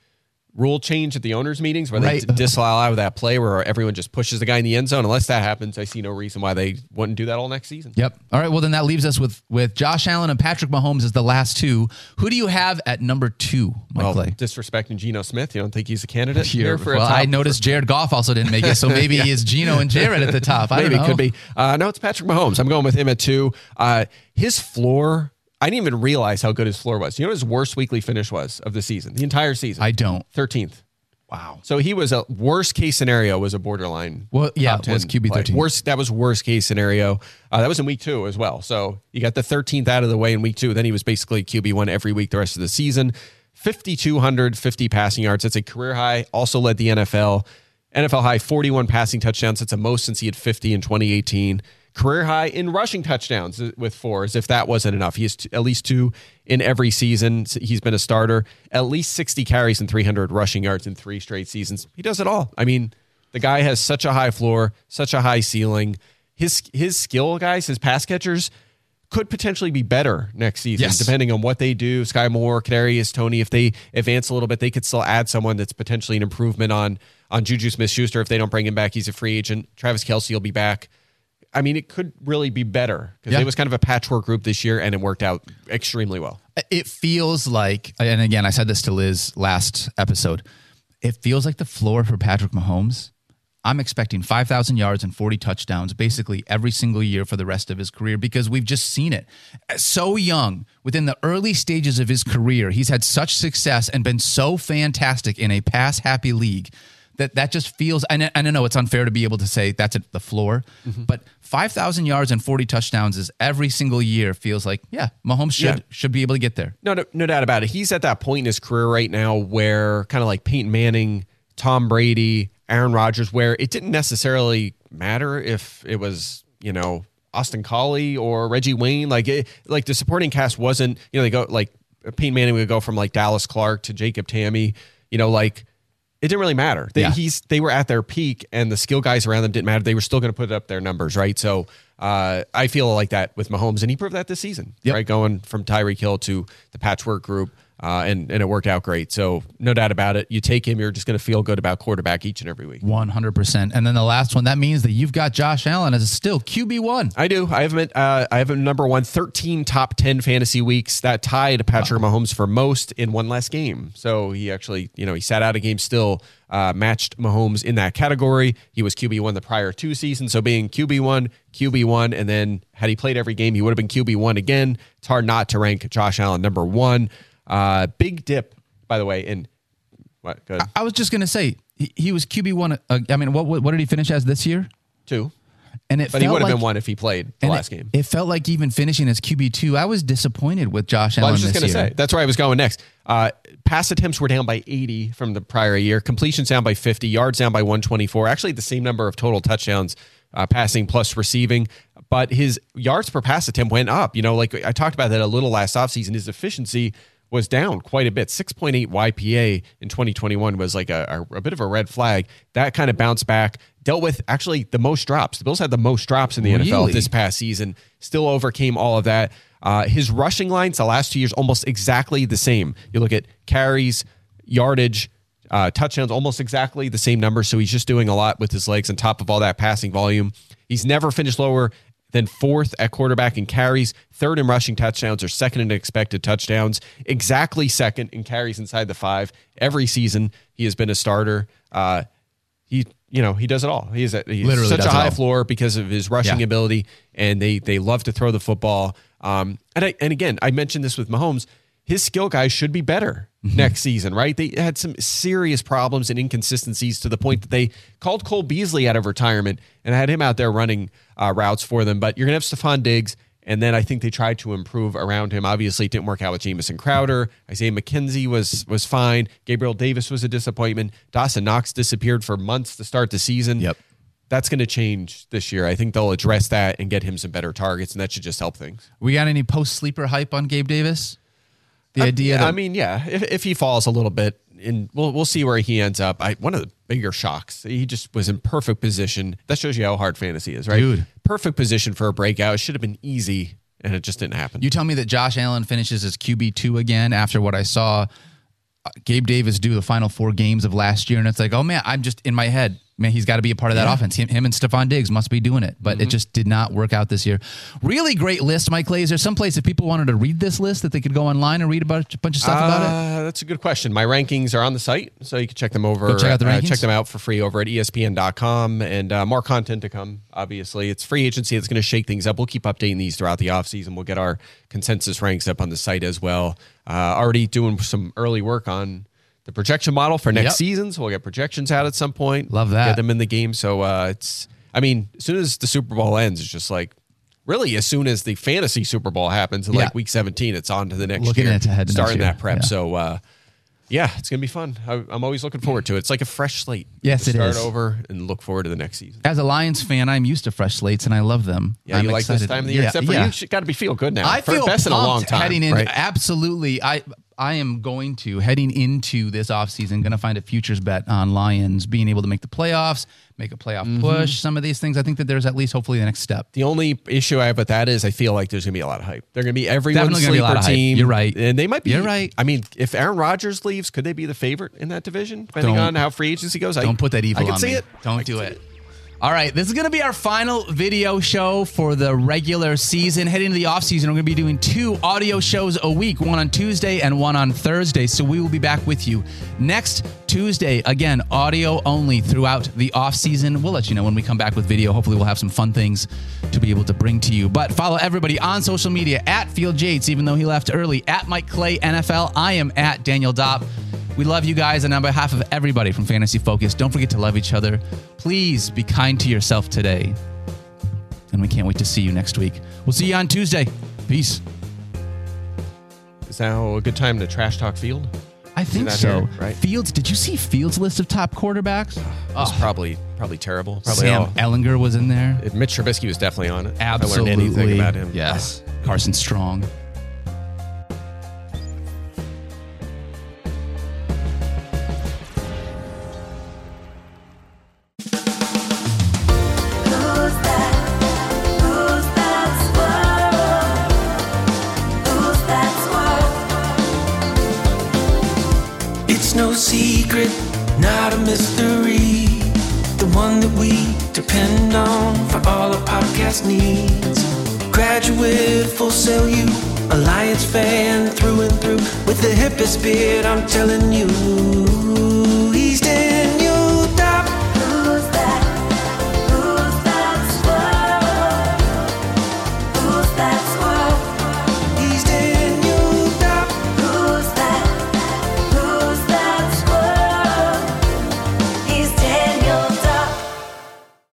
rule change at the owners' meetings where right. they d- disallow that play where everyone just pushes the guy in the end zone, unless that happens, I see no reason why they wouldn't do that all next season. Yep. All right. Well, then that leaves us with with Josh Allen and Patrick Mahomes as the last two. Who do you have at number two, Mike Well, Clay? disrespecting Geno Smith, you don't think he's a candidate here for well, a top? I noticed Jared Goff also didn't make it, so maybe yeah. it's Geno and Jared at the top. I Maybe don't know. it could be. Uh, no, it's Patrick Mahomes. I'm going with him at two. Uh, his floor, I didn't even realize how good his floor was. You know what his worst weekly finish was of the season, the entire season? I don't. thirteenth. Wow. So he was a worst case scenario was a borderline. Well, yeah, top it was ten Q B thirteen. play. Worst, that was worst case scenario. Uh, that was in week two as well. So you got the thirteenth out of the way in week two. Then he was basically Q B one every week the rest of the season. five thousand two hundred fifty passing yards. That's a career high. Also led the N F L. N F L high forty-one passing touchdowns. That's the most since he had fifty in twenty eighteen. Career high in rushing touchdowns with four, as if that wasn't enough. He has t- at least two in every season. He's been a starter. At least sixty carries and three hundred rushing yards in three straight seasons. He does it all. I mean, the guy has such a high floor, such a high ceiling. His his skill, guys, his pass catchers could potentially be better next season, yes. depending on what they do. Sky Moore, Kadarius Toney, if they advance a little bit, they could still add someone that's potentially an improvement on, on Juju Smith-Schuster. If they don't bring him back, he's a free agent. Travis Kelce will be back. I mean, it could really be better because yeah. it was kind of a patchwork group this year, and it worked out extremely well. It feels like, and again, I said this to Liz last episode, it feels like the floor for Patrick Mahomes, I'm expecting five thousand yards and forty touchdowns basically every single year for the rest of his career because we've just seen it. So young, within the early stages of his career, he's had such success and been so fantastic in a pass-happy league that that just feels, and I know it's unfair to be able to say that's at the floor, mm-hmm. but five thousand yards and forty touchdowns is every single year feels like, yeah, Mahomes should yeah. should be able to get there. No, no, no doubt about it. He's at that point in his career right now where kind of like Peyton Manning, Tom Brady, Aaron Rodgers, where it didn't necessarily matter if it was, you know, Austin Collie or Reggie Wayne. Like, it, like the supporting cast wasn't, you know, they go like Peyton Manning would go from like Dallas Clark to Jacob Tamme, you know, like, it didn't really matter. They, yeah. he's, they were at their peak, and the skill guys around them didn't matter. They were still going to put up their numbers, right? So uh, I feel like that with Mahomes, and he proved that this season, yep. right? Going from Tyreek Hill to the patchwork group. Uh, and, and it worked out great. So no doubt about it. You take him, you're just going to feel good about quarterback each and every week. one hundred percent. And then the last one, that means that you've got Josh Allen as still Q B one. I do. I have him at, uh, I have him number one, thirteen top ten fantasy weeks. That tied Patrick wow. Mahomes for most in one less game. So he actually, you know, he sat out a game still, uh, matched Mahomes in that category. He was Q B one the prior two seasons. So being Q B one, Q B one, and then had he played every game, he would have been Q B one again. It's hard not to rank Josh Allen number one. Uh, big dip, by the way, in what? Go ahead. I, I was just going to say, he, he was Q B one. Uh, I mean, what, what what did he finish as this year? Two. And it but he would have like, been one if he played the last it, game. It felt like even finishing as Q B two, I was disappointed with Josh Allen. Well, I was just going to say, that's where I was going next. Uh, pass attempts were down by eighty from the prior year. Completions down by fifty. Yards down by one twenty-four. Actually, the same number of total touchdowns, uh, passing plus receiving. But his yards per pass attempt went up. You know, like I talked about that a little last offseason. His efficiency was down quite a bit. six point eight Y P A in twenty twenty-one was like a, a, a bit of a red flag. That kind of bounced back. Dealt with actually the most drops. The Bills had the most drops in the really? N F L this past season. Still overcame all of that. Uh, his rushing lines the last two years almost exactly the same. You look at carries, yardage, uh, touchdowns, almost exactly the same number. So he's just doing a lot with his legs on top of all that passing volume. He's never finished lower than fourth at quarterback in carries, third in rushing touchdowns, or second in expected touchdowns, exactly second in carries inside the five. Every season he has been a starter. Uh, he, you know, he does it all. He is a, he's Literally such a high all. floor because of his rushing yeah. ability, and they they love to throw the football. Um, and I, and again, I mentioned this with Mahomes. His skill guys should be better mm-hmm. next season, right? They had some serious problems and inconsistencies to the point that they called Cole Beasley out of retirement and had him out there running uh, routes for them. But you're going to have Stephon Diggs, and then I think they tried to improve around him. Obviously, it didn't work out with Jamison Crowder. Isaiah McKenzie was was fine. Gabriel Davis was a disappointment. Dawson Knox disappeared for months to start the season. Yep. That's going to change this year. I think they'll address that and get him some better targets, and that should just help things. We got any post-sleeper hype on Gabe Davis? The I, idea that, I mean, yeah, if, if he falls a little bit, and we'll we'll see where he ends up. I one of the bigger shocks, he just was in perfect position. That shows you how hard fantasy is, right? Dude. Perfect position for a breakout. It should have been easy, and it just didn't happen. You tell me that Josh Allen finishes as Q B two again after what I saw Gabe Davis do the final four games of last year, and it's like, oh man, I'm just in my head. Man, he's got to be a part of that yeah. offense. Him, him and Stephon Diggs must be doing it, but mm-hmm. it just did not work out this year. Really great list, Mike Clay. Is there some place if people wanted to read this list that they could go online and read about a bunch of stuff uh, about it? That's a good question. My rankings are on the site, so you can check them over. Go check out the rankings. Uh, check them out for free over at E S P N dot com, and uh, more content to come, obviously. It's free agency that's going to shake things up. We'll keep updating these throughout the offseason. We'll get our consensus ranks up on the site as well. Uh, already doing some early work on the projection model for next yep. season, so we'll get projections out at some point. Love that. Get them in the game. So uh, it's, I mean, as soon as the Super Bowl ends, it's just like, really, as soon as the fantasy Super Bowl happens in yeah. like week seventeen, it's on to the next Looking year. at ahead to starting next year. that prep. Yeah. So uh, yeah, it's gonna be fun. I, I'm always looking forward to it. It's like a fresh slate. Yes, it it start is. Start over and look forward to the next season. As a Lions fan, I'm used to fresh slates and I love them. Yeah, I'm you like excited. this time of the year. Yeah, Except for yeah. you, got to be feel good now. I for feel best in a long pumped time. Heading in, right? absolutely. I I am going to heading into this offseason, going to find a futures bet on Lions being able to make the playoffs, make a playoff mm-hmm. push. Some of these things, I think that there's at least hopefully the next step. The only issue I have with that is I feel like there's going to be a lot of hype. They're going to be everyone's Definitely gonna be a sleeper lot of hype. team. You're right. And they might be. You're right. I mean, if Aaron Rodgers leaves, could they be the favorite in that division, depending Don't- on how free agency goes? Don't I, put that evil I can on see me. it. Don't I do can see it. All right, this is going to be our final video show for the regular season. Heading into the offseason, we're going to be doing two audio shows a week, one on Tuesday and one on Thursday. So we will be back with you next Tuesday. Again, audio only throughout the offseason. We'll let you know when we come back with video. Hopefully we'll have some fun things to be able to bring to you. But follow everybody on social media, at Field Yates, even though he left early, at Mike Clay N F L. I am at Daniel Dopp. We love you guys, and on behalf of everybody from Fantasy Focus, don't forget to love each other. Please be kind to yourself today. And we can't wait to see you next week. We'll see you on Tuesday. Peace. Is now a good time to trash talk Field? I think that so. here, right? Fields, did you see Fields' list of top quarterbacks? That's Oh, probably probably terrible. Probably Sam all. Ellinger was in there. Mitch Trubisky was definitely on it. Absolutely. If I learned anything about him. Yes. Carson Strong. secret, not a mystery. The one that we depend on for all our podcast needs. Graduate, Full Sail U, Alliance fan through and through. With the hippest beard, I'm telling you.